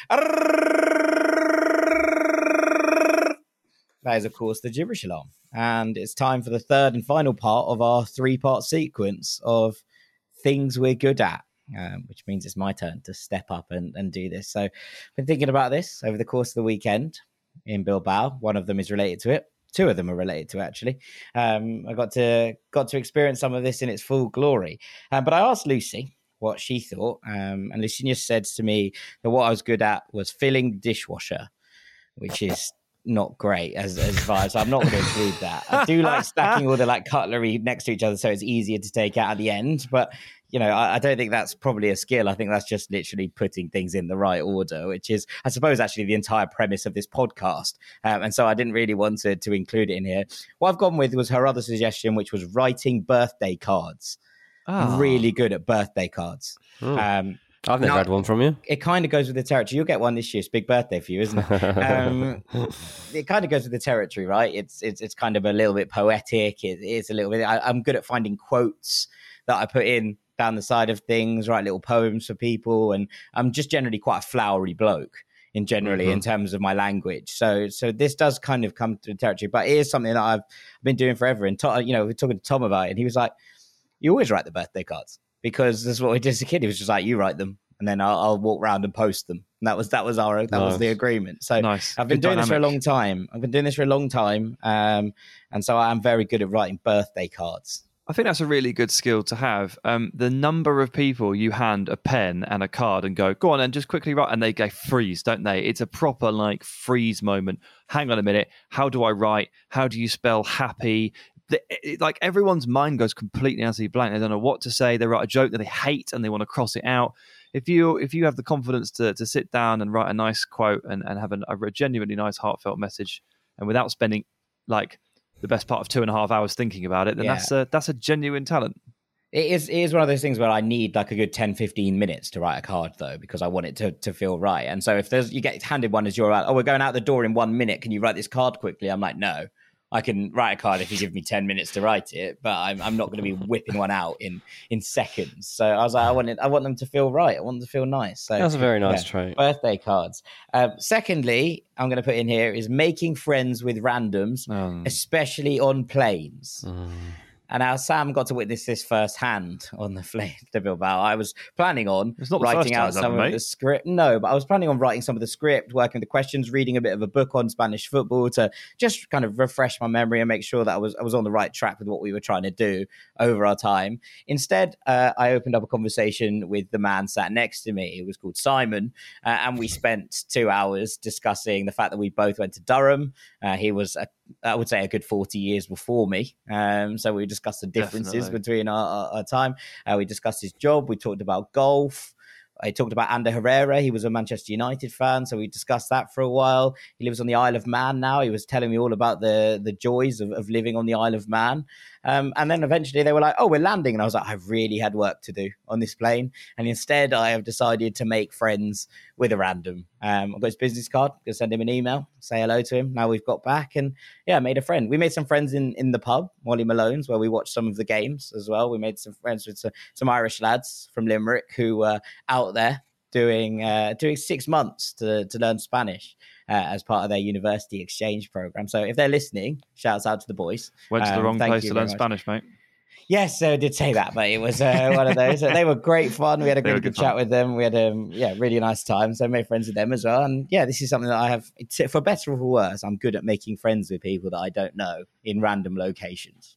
That is, of course, the gibberish alarm. And it's time for the third and final part of our three-part sequence of things we're good at, um, which means it's my turn to step up and, and do this. So I've been thinking about this over the course of the weekend in Bilbao. One of them is related to it. Two of them are related to it, actually. Um, I got to got to experience some of this in its full glory. Um, but I asked Lucy what she thought. Um, and Lucinia said to me that what I was good at was filling the dishwasher, which is not great as as vibes. So I'm not going to include that. I do like stacking all the like cutlery next to each other so it's easier to take out at the end. But you know, I, I don't think that's probably a skill. I think that's just literally putting things in the right order, which is, I suppose, actually the entire premise of this podcast. Um, and so I didn't really want to to include it in here. What I've gone with was her other suggestion, which was writing birthday cards. Oh. I'm really good at birthday cards. Oh. Um, I've never now, had one from you. It kind of goes with the territory. You'll get one this year. It's a big birthday for you, isn't it? Um, it kind of goes with the territory, right? It's it's it's kind of a little bit poetic. It, it's a little bit. I, I'm good at finding quotes that I put in down the side of things, write little poems for people, and I'm just generally quite a flowery bloke in generally mm-hmm. in terms of my language. So so this does kind of come to the territory, but it is something that I've been doing forever. And to, you know, we're talking to Tom about it, and he was like, "You always write the birthday cards." Because this is what we did as a kid. He was just like, you write them, and then I'll, I'll walk around and post them. And that was that was our that nice. was the agreement. So nice. I've been Good doing dynamic. this for a long time. I've been doing this for a long time, um, and so I'm very good at writing birthday cards. I think that's a really good skill to have. Um, the number of people you hand a pen and a card and go, go on and just quickly write, and they go freeze, don't they? It's a proper like freeze moment. Hang on a minute. How do I write? How do you spell happy? The, it, like everyone's mind goes completely utterly blank. They don't know what to say. They write a joke that they hate and they want to cross it out. If you if you have the confidence to to sit down and write a nice quote and, and have an, a genuinely nice heartfelt message, and without spending like the best part of two and a half hours thinking about it, then yeah. that's a that's a genuine talent. It is, it is one of those things where I need like a good ten, fifteen minutes to write a card, though, because I want it to, to feel right. And so if there's you get handed one as you're like, oh, we're going out the door in one minute. Can you write this card quickly? I'm like, no. I can write a card if you give me ten minutes to write it, but I'm I'm not going to be whipping one out in, in seconds. So I was like, I want it, I want them to feel right. I want them to feel nice. So that's a very nice yeah, trait. Birthday cards. Um, secondly, I'm going to put in here is making friends with randoms, um. especially on planes. Um. And now Sam got to witness this firsthand on the flight to Bilbao. I was planning on writing out some of the script. No, but I was planning on writing some of the script, working with the questions, reading a bit of a book on Spanish football to just kind of refresh my memory and make sure that I was I was on the right track with what we were trying to do over our time. Instead, uh, I opened up a conversation with the man sat next to me. It was called Simon, uh, and we spent two hours discussing the fact that we both went to Durham. Uh, he was, a, I would say, a good forty years before me. Um, so we discussed the differences Definitely. between our, our, our time. Uh, we discussed his job. We talked about golf. I talked about Ander Herrera. He was a Manchester United fan, so we discussed that for a while. He lives on the Isle of Man now. He was telling me all about the, the joys of, of living on the Isle of Man. Um, and then eventually they were like, oh, we're landing. And I was like, I've really had work to do on this plane. And instead, I have decided to make friends with a random. Um, I've got his business card. I'm going to send him an email, say hello to him. Now we've got back and, yeah, made a friend. We made some friends in, in the pub, Molly Malone's, where we watched some of the games as well. We made some friends with some, some Irish lads from Limerick who were out there doing uh, doing six months to, to learn Spanish. Uh, as part of their university exchange program. So if they're listening, shouts out to the boys. Went to the um, wrong place to learn much. Spanish, mate. Yes, I did say that, but it was uh, one of those. They were great fun. We had a really good, good chat with them. We had a um, yeah, really nice time. So I made friends with them as well. And yeah, this is something that I have, for better or for worse, I'm good at making friends with people that I don't know in random locations.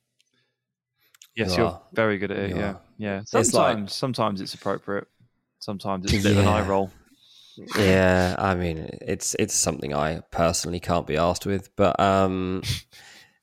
Yes, you you're are. very good at it. You yeah, are. yeah. Sometimes, it's like, sometimes it's appropriate. Sometimes it's a bit yeah. of an eye roll. Yeah, I mean, it's it's something I personally can't be asked with, but um,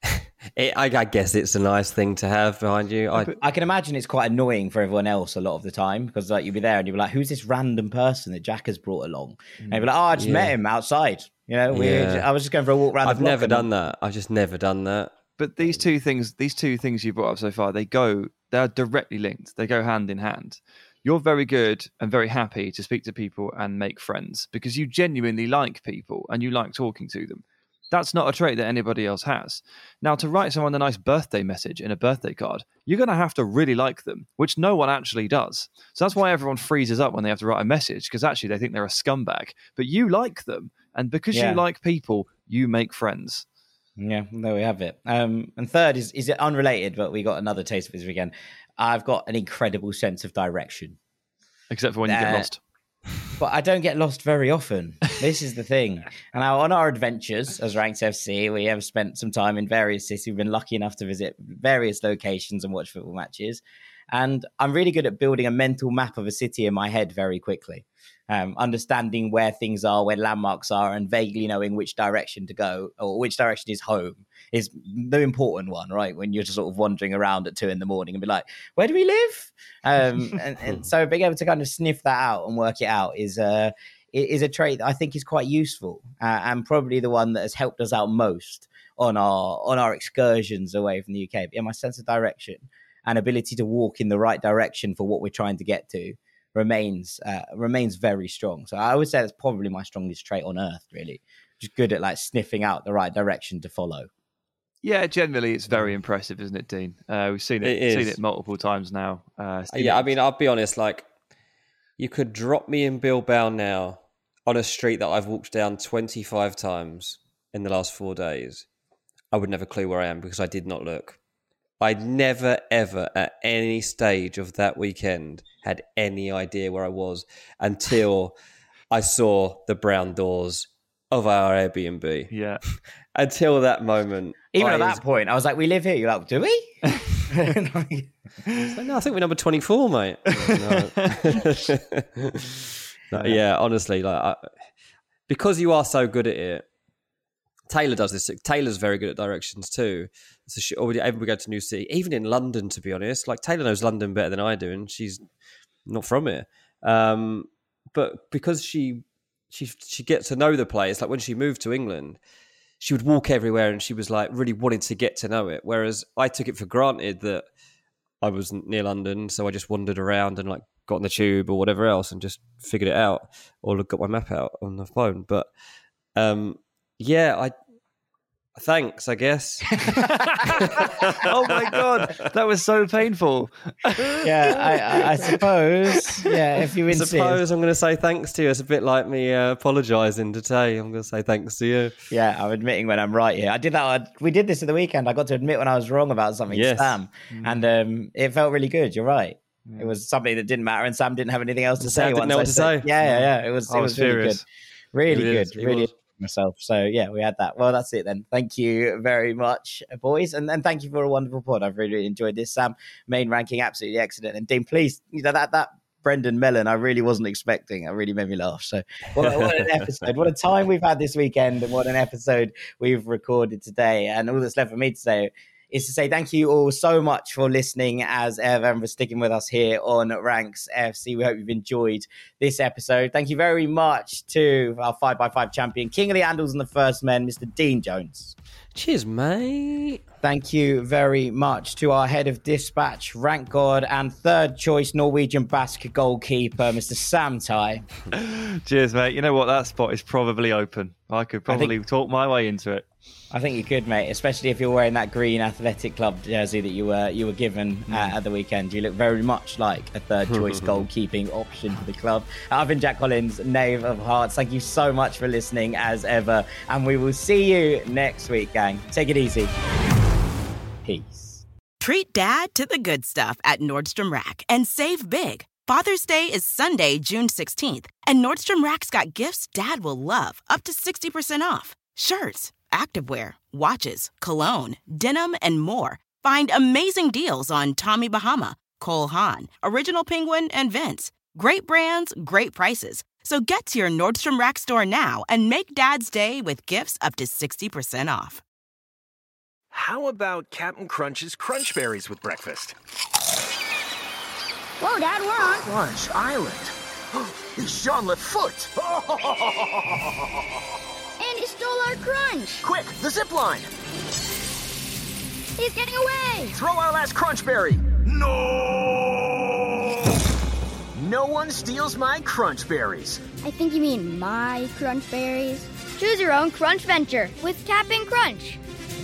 It, I, I guess it's a nice thing to have behind you. I, I can imagine it's quite annoying for everyone else a lot of the time because like you'll be there and you'll be like, who's this random person that Jack has brought along? And you'll be like, oh, I just yeah. met him outside. You know, we, yeah. I was just going for a walk around I've the block. never and... done that. I've just never done that. But these two things, these two things you brought up so far, they go, they're directly linked. They go hand in hand. You're very good and very happy to speak to people and make friends because you genuinely like people and you like talking to them. That's not a trait that anybody else has. Now, to write someone a nice birthday message in a birthday card, you're going to have to really like them, which no one actually does. So that's why everyone freezes up when they have to write a message, because actually they think they're a scumbag. But you like them, and because yeah. you like people, you make friends. Yeah, there we have it. Um, and third is is it unrelated, but we got another taste of this weekend. I've got an incredible sense of direction. Except for when you uh, get lost. But I don't get lost very often. This is the thing. And now on our adventures as Ranks F C, we have spent some time in various cities. We've been lucky enough to visit various locations and watch football matches. And I'm really good at building a mental map of a city in my head very quickly. Um, understanding where things are, where landmarks are, and vaguely knowing which direction to go or which direction is home is the important one, right? When you're just sort of wandering around at two in the morning and be like, where do we live? Um, and, and so being able to kind of sniff that out and work it out is, uh, is a trait that I think is quite useful uh, and probably the one that has helped us out most on our on our excursions away from the U K. But yeah, my sense of direction and ability to walk in the right direction for what we're trying to get to remains uh, remains very strong. So I would say that's probably my strongest trait on earth, really. Just good at like sniffing out the right direction to follow. Yeah, generally it's very impressive, isn't it, Dean? Uh, we've seen it, it seen it multiple times now. Uh, yeah, I mean, I'll be honest, like, you could drop me in Bilbao now on a street that I've walked down twenty-five times in the last four days. I would never clue where I am because I did not look. I never, ever, at any stage of that weekend, had any idea where I was until I saw the brown doors of our Airbnb. Yeah. Until that moment. Even I at that was... point, I was like, we live here. You're like, do we? So, no, I think we're number twenty-four, mate. No. No, yeah, honestly, like I, because you are so good at it, Taylor does this. Taylor's very good at directions too. So she already, even we go to a new city, even in London, to be honest, like Taylor knows London better than I do, and she's not from here. Um, but because she she she gets to know the place, like when she moved to England, she would walk everywhere, and she was like really wanting to get to know it. Whereas I took it for granted that I wasn't near London, so I just wandered around and like got on the tube or whatever else and just figured it out, or got my map out on the phone. But um, yeah, I. Thanks, I guess. Oh my God, that was so painful. Yeah, I, I, I suppose. Yeah, if you insist. I suppose I'm going to say thanks to you. It's a bit like me uh, apologising to Tay. I'm going to say thanks to you. Yeah, I'm admitting when I'm right here. I did that. We did this at the weekend. I got to admit when I was wrong about something yes. to Sam, mm. and um, it felt really good. You're right. Mm. It was something that didn't matter, and Sam didn't have anything else to Sam say. Didn't know what to say. Yeah, yeah, yeah. It was. I it was, was really good. Really it good. Is, really. Was. Myself. So yeah, we had that. Well, that's it then. Thank you very much, boys, and and thank you for a wonderful pod. I've really, really enjoyed this. Sam, main ranking absolutely excellent, and Dean, please, you know that that Brendan Mellon, I really wasn't expecting. It really made me laugh. So what, what an episode! What a time we've had this weekend, and what an episode we've recorded today. And all that's left for me to say is to say thank you all so much for listening as ever and for sticking with us here on Ranks F C. We hope you've enjoyed this episode. Thank you very much to our five by five champion, King of the Andals and the First Men, Mister Dean Jones. Cheers, mate. Thank you very much to our head of dispatch, rank god, and third choice Norwegian Basque goalkeeper, Mister Sam Tighe. Cheers, mate. You know what? That spot is probably open. I could probably I think, talk my way into it. I think you could, mate, especially if you're wearing that green Athletic Club jersey that you were you were given mm. uh, at the weekend. You look very much like a third choice goalkeeping option for the club. I've been Jack Collins, Knave of Hearts. Thank you so much for listening as ever, and we will see you next week, gang. Take it easy. Peace. Treat Dad to the good stuff at Nordstrom Rack and save big. Father's Day is Sunday, June sixteenth, and Nordstrom Rack's got gifts Dad will love, up to sixty percent off. Shirts, activewear, watches, cologne, denim, and more. Find amazing deals on Tommy Bahama, Cole Haan, Original Penguin, and Vince. Great brands, great prices. So get to your Nordstrom Rack store now and make Dad's day with gifts up to sixty percent off. How about Captain Crunch's Crunch Berries with breakfast? Whoa, Dad, we're on Crunch Island. It's Jean-Luc Foot. And he stole our crunch. Quick, the zip line. He's getting away. Throw our last Crunch Berry. No! No one steals my Crunch Berries. I think you mean my Crunch Berries. Choose your own Crunch Venture with Cap'n Crunch.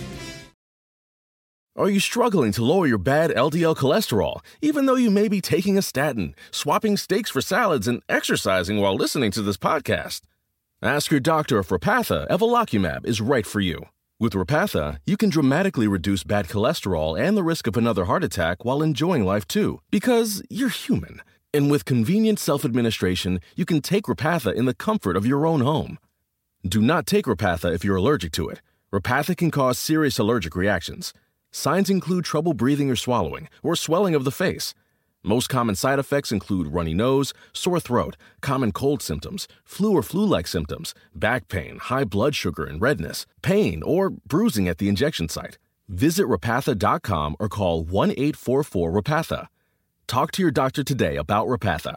Are you struggling to lower your bad L D L cholesterol, even though you may be taking a statin, swapping steaks for salads, and exercising while listening to this podcast? Ask your doctor if Repatha Evolocumab is right for you. With Repatha, you can dramatically reduce bad cholesterol and the risk of another heart attack while enjoying life too, because you're human. And with convenient self-administration, you can take Repatha in the comfort of your own home. Do not take Repatha if you're allergic to it. Repatha can cause serious allergic reactions. Signs include trouble breathing or swallowing, or swelling of the face. Most common side effects include runny nose, sore throat, common cold symptoms, flu or flu-like symptoms, back pain, high blood sugar and redness, pain, or bruising at the injection site. Visit Repatha dot com or call one eight four four Repatha. Talk to your doctor today about Repatha.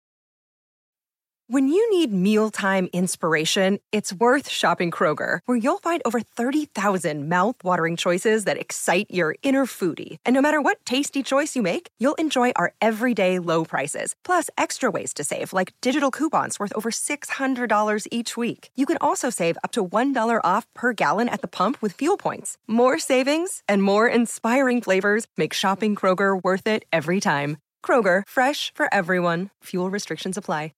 When you need mealtime inspiration, it's worth shopping Kroger, where you'll find over thirty thousand mouth-watering choices that excite your inner foodie. And no matter what tasty choice you make, you'll enjoy our everyday low prices, plus extra ways to save, like digital coupons worth over six hundred dollars each week. You can also save up to one dollar off per gallon at the pump with fuel points. More savings and more inspiring flavors make shopping Kroger worth it every time. Kroger, fresh for everyone. Fuel restrictions apply.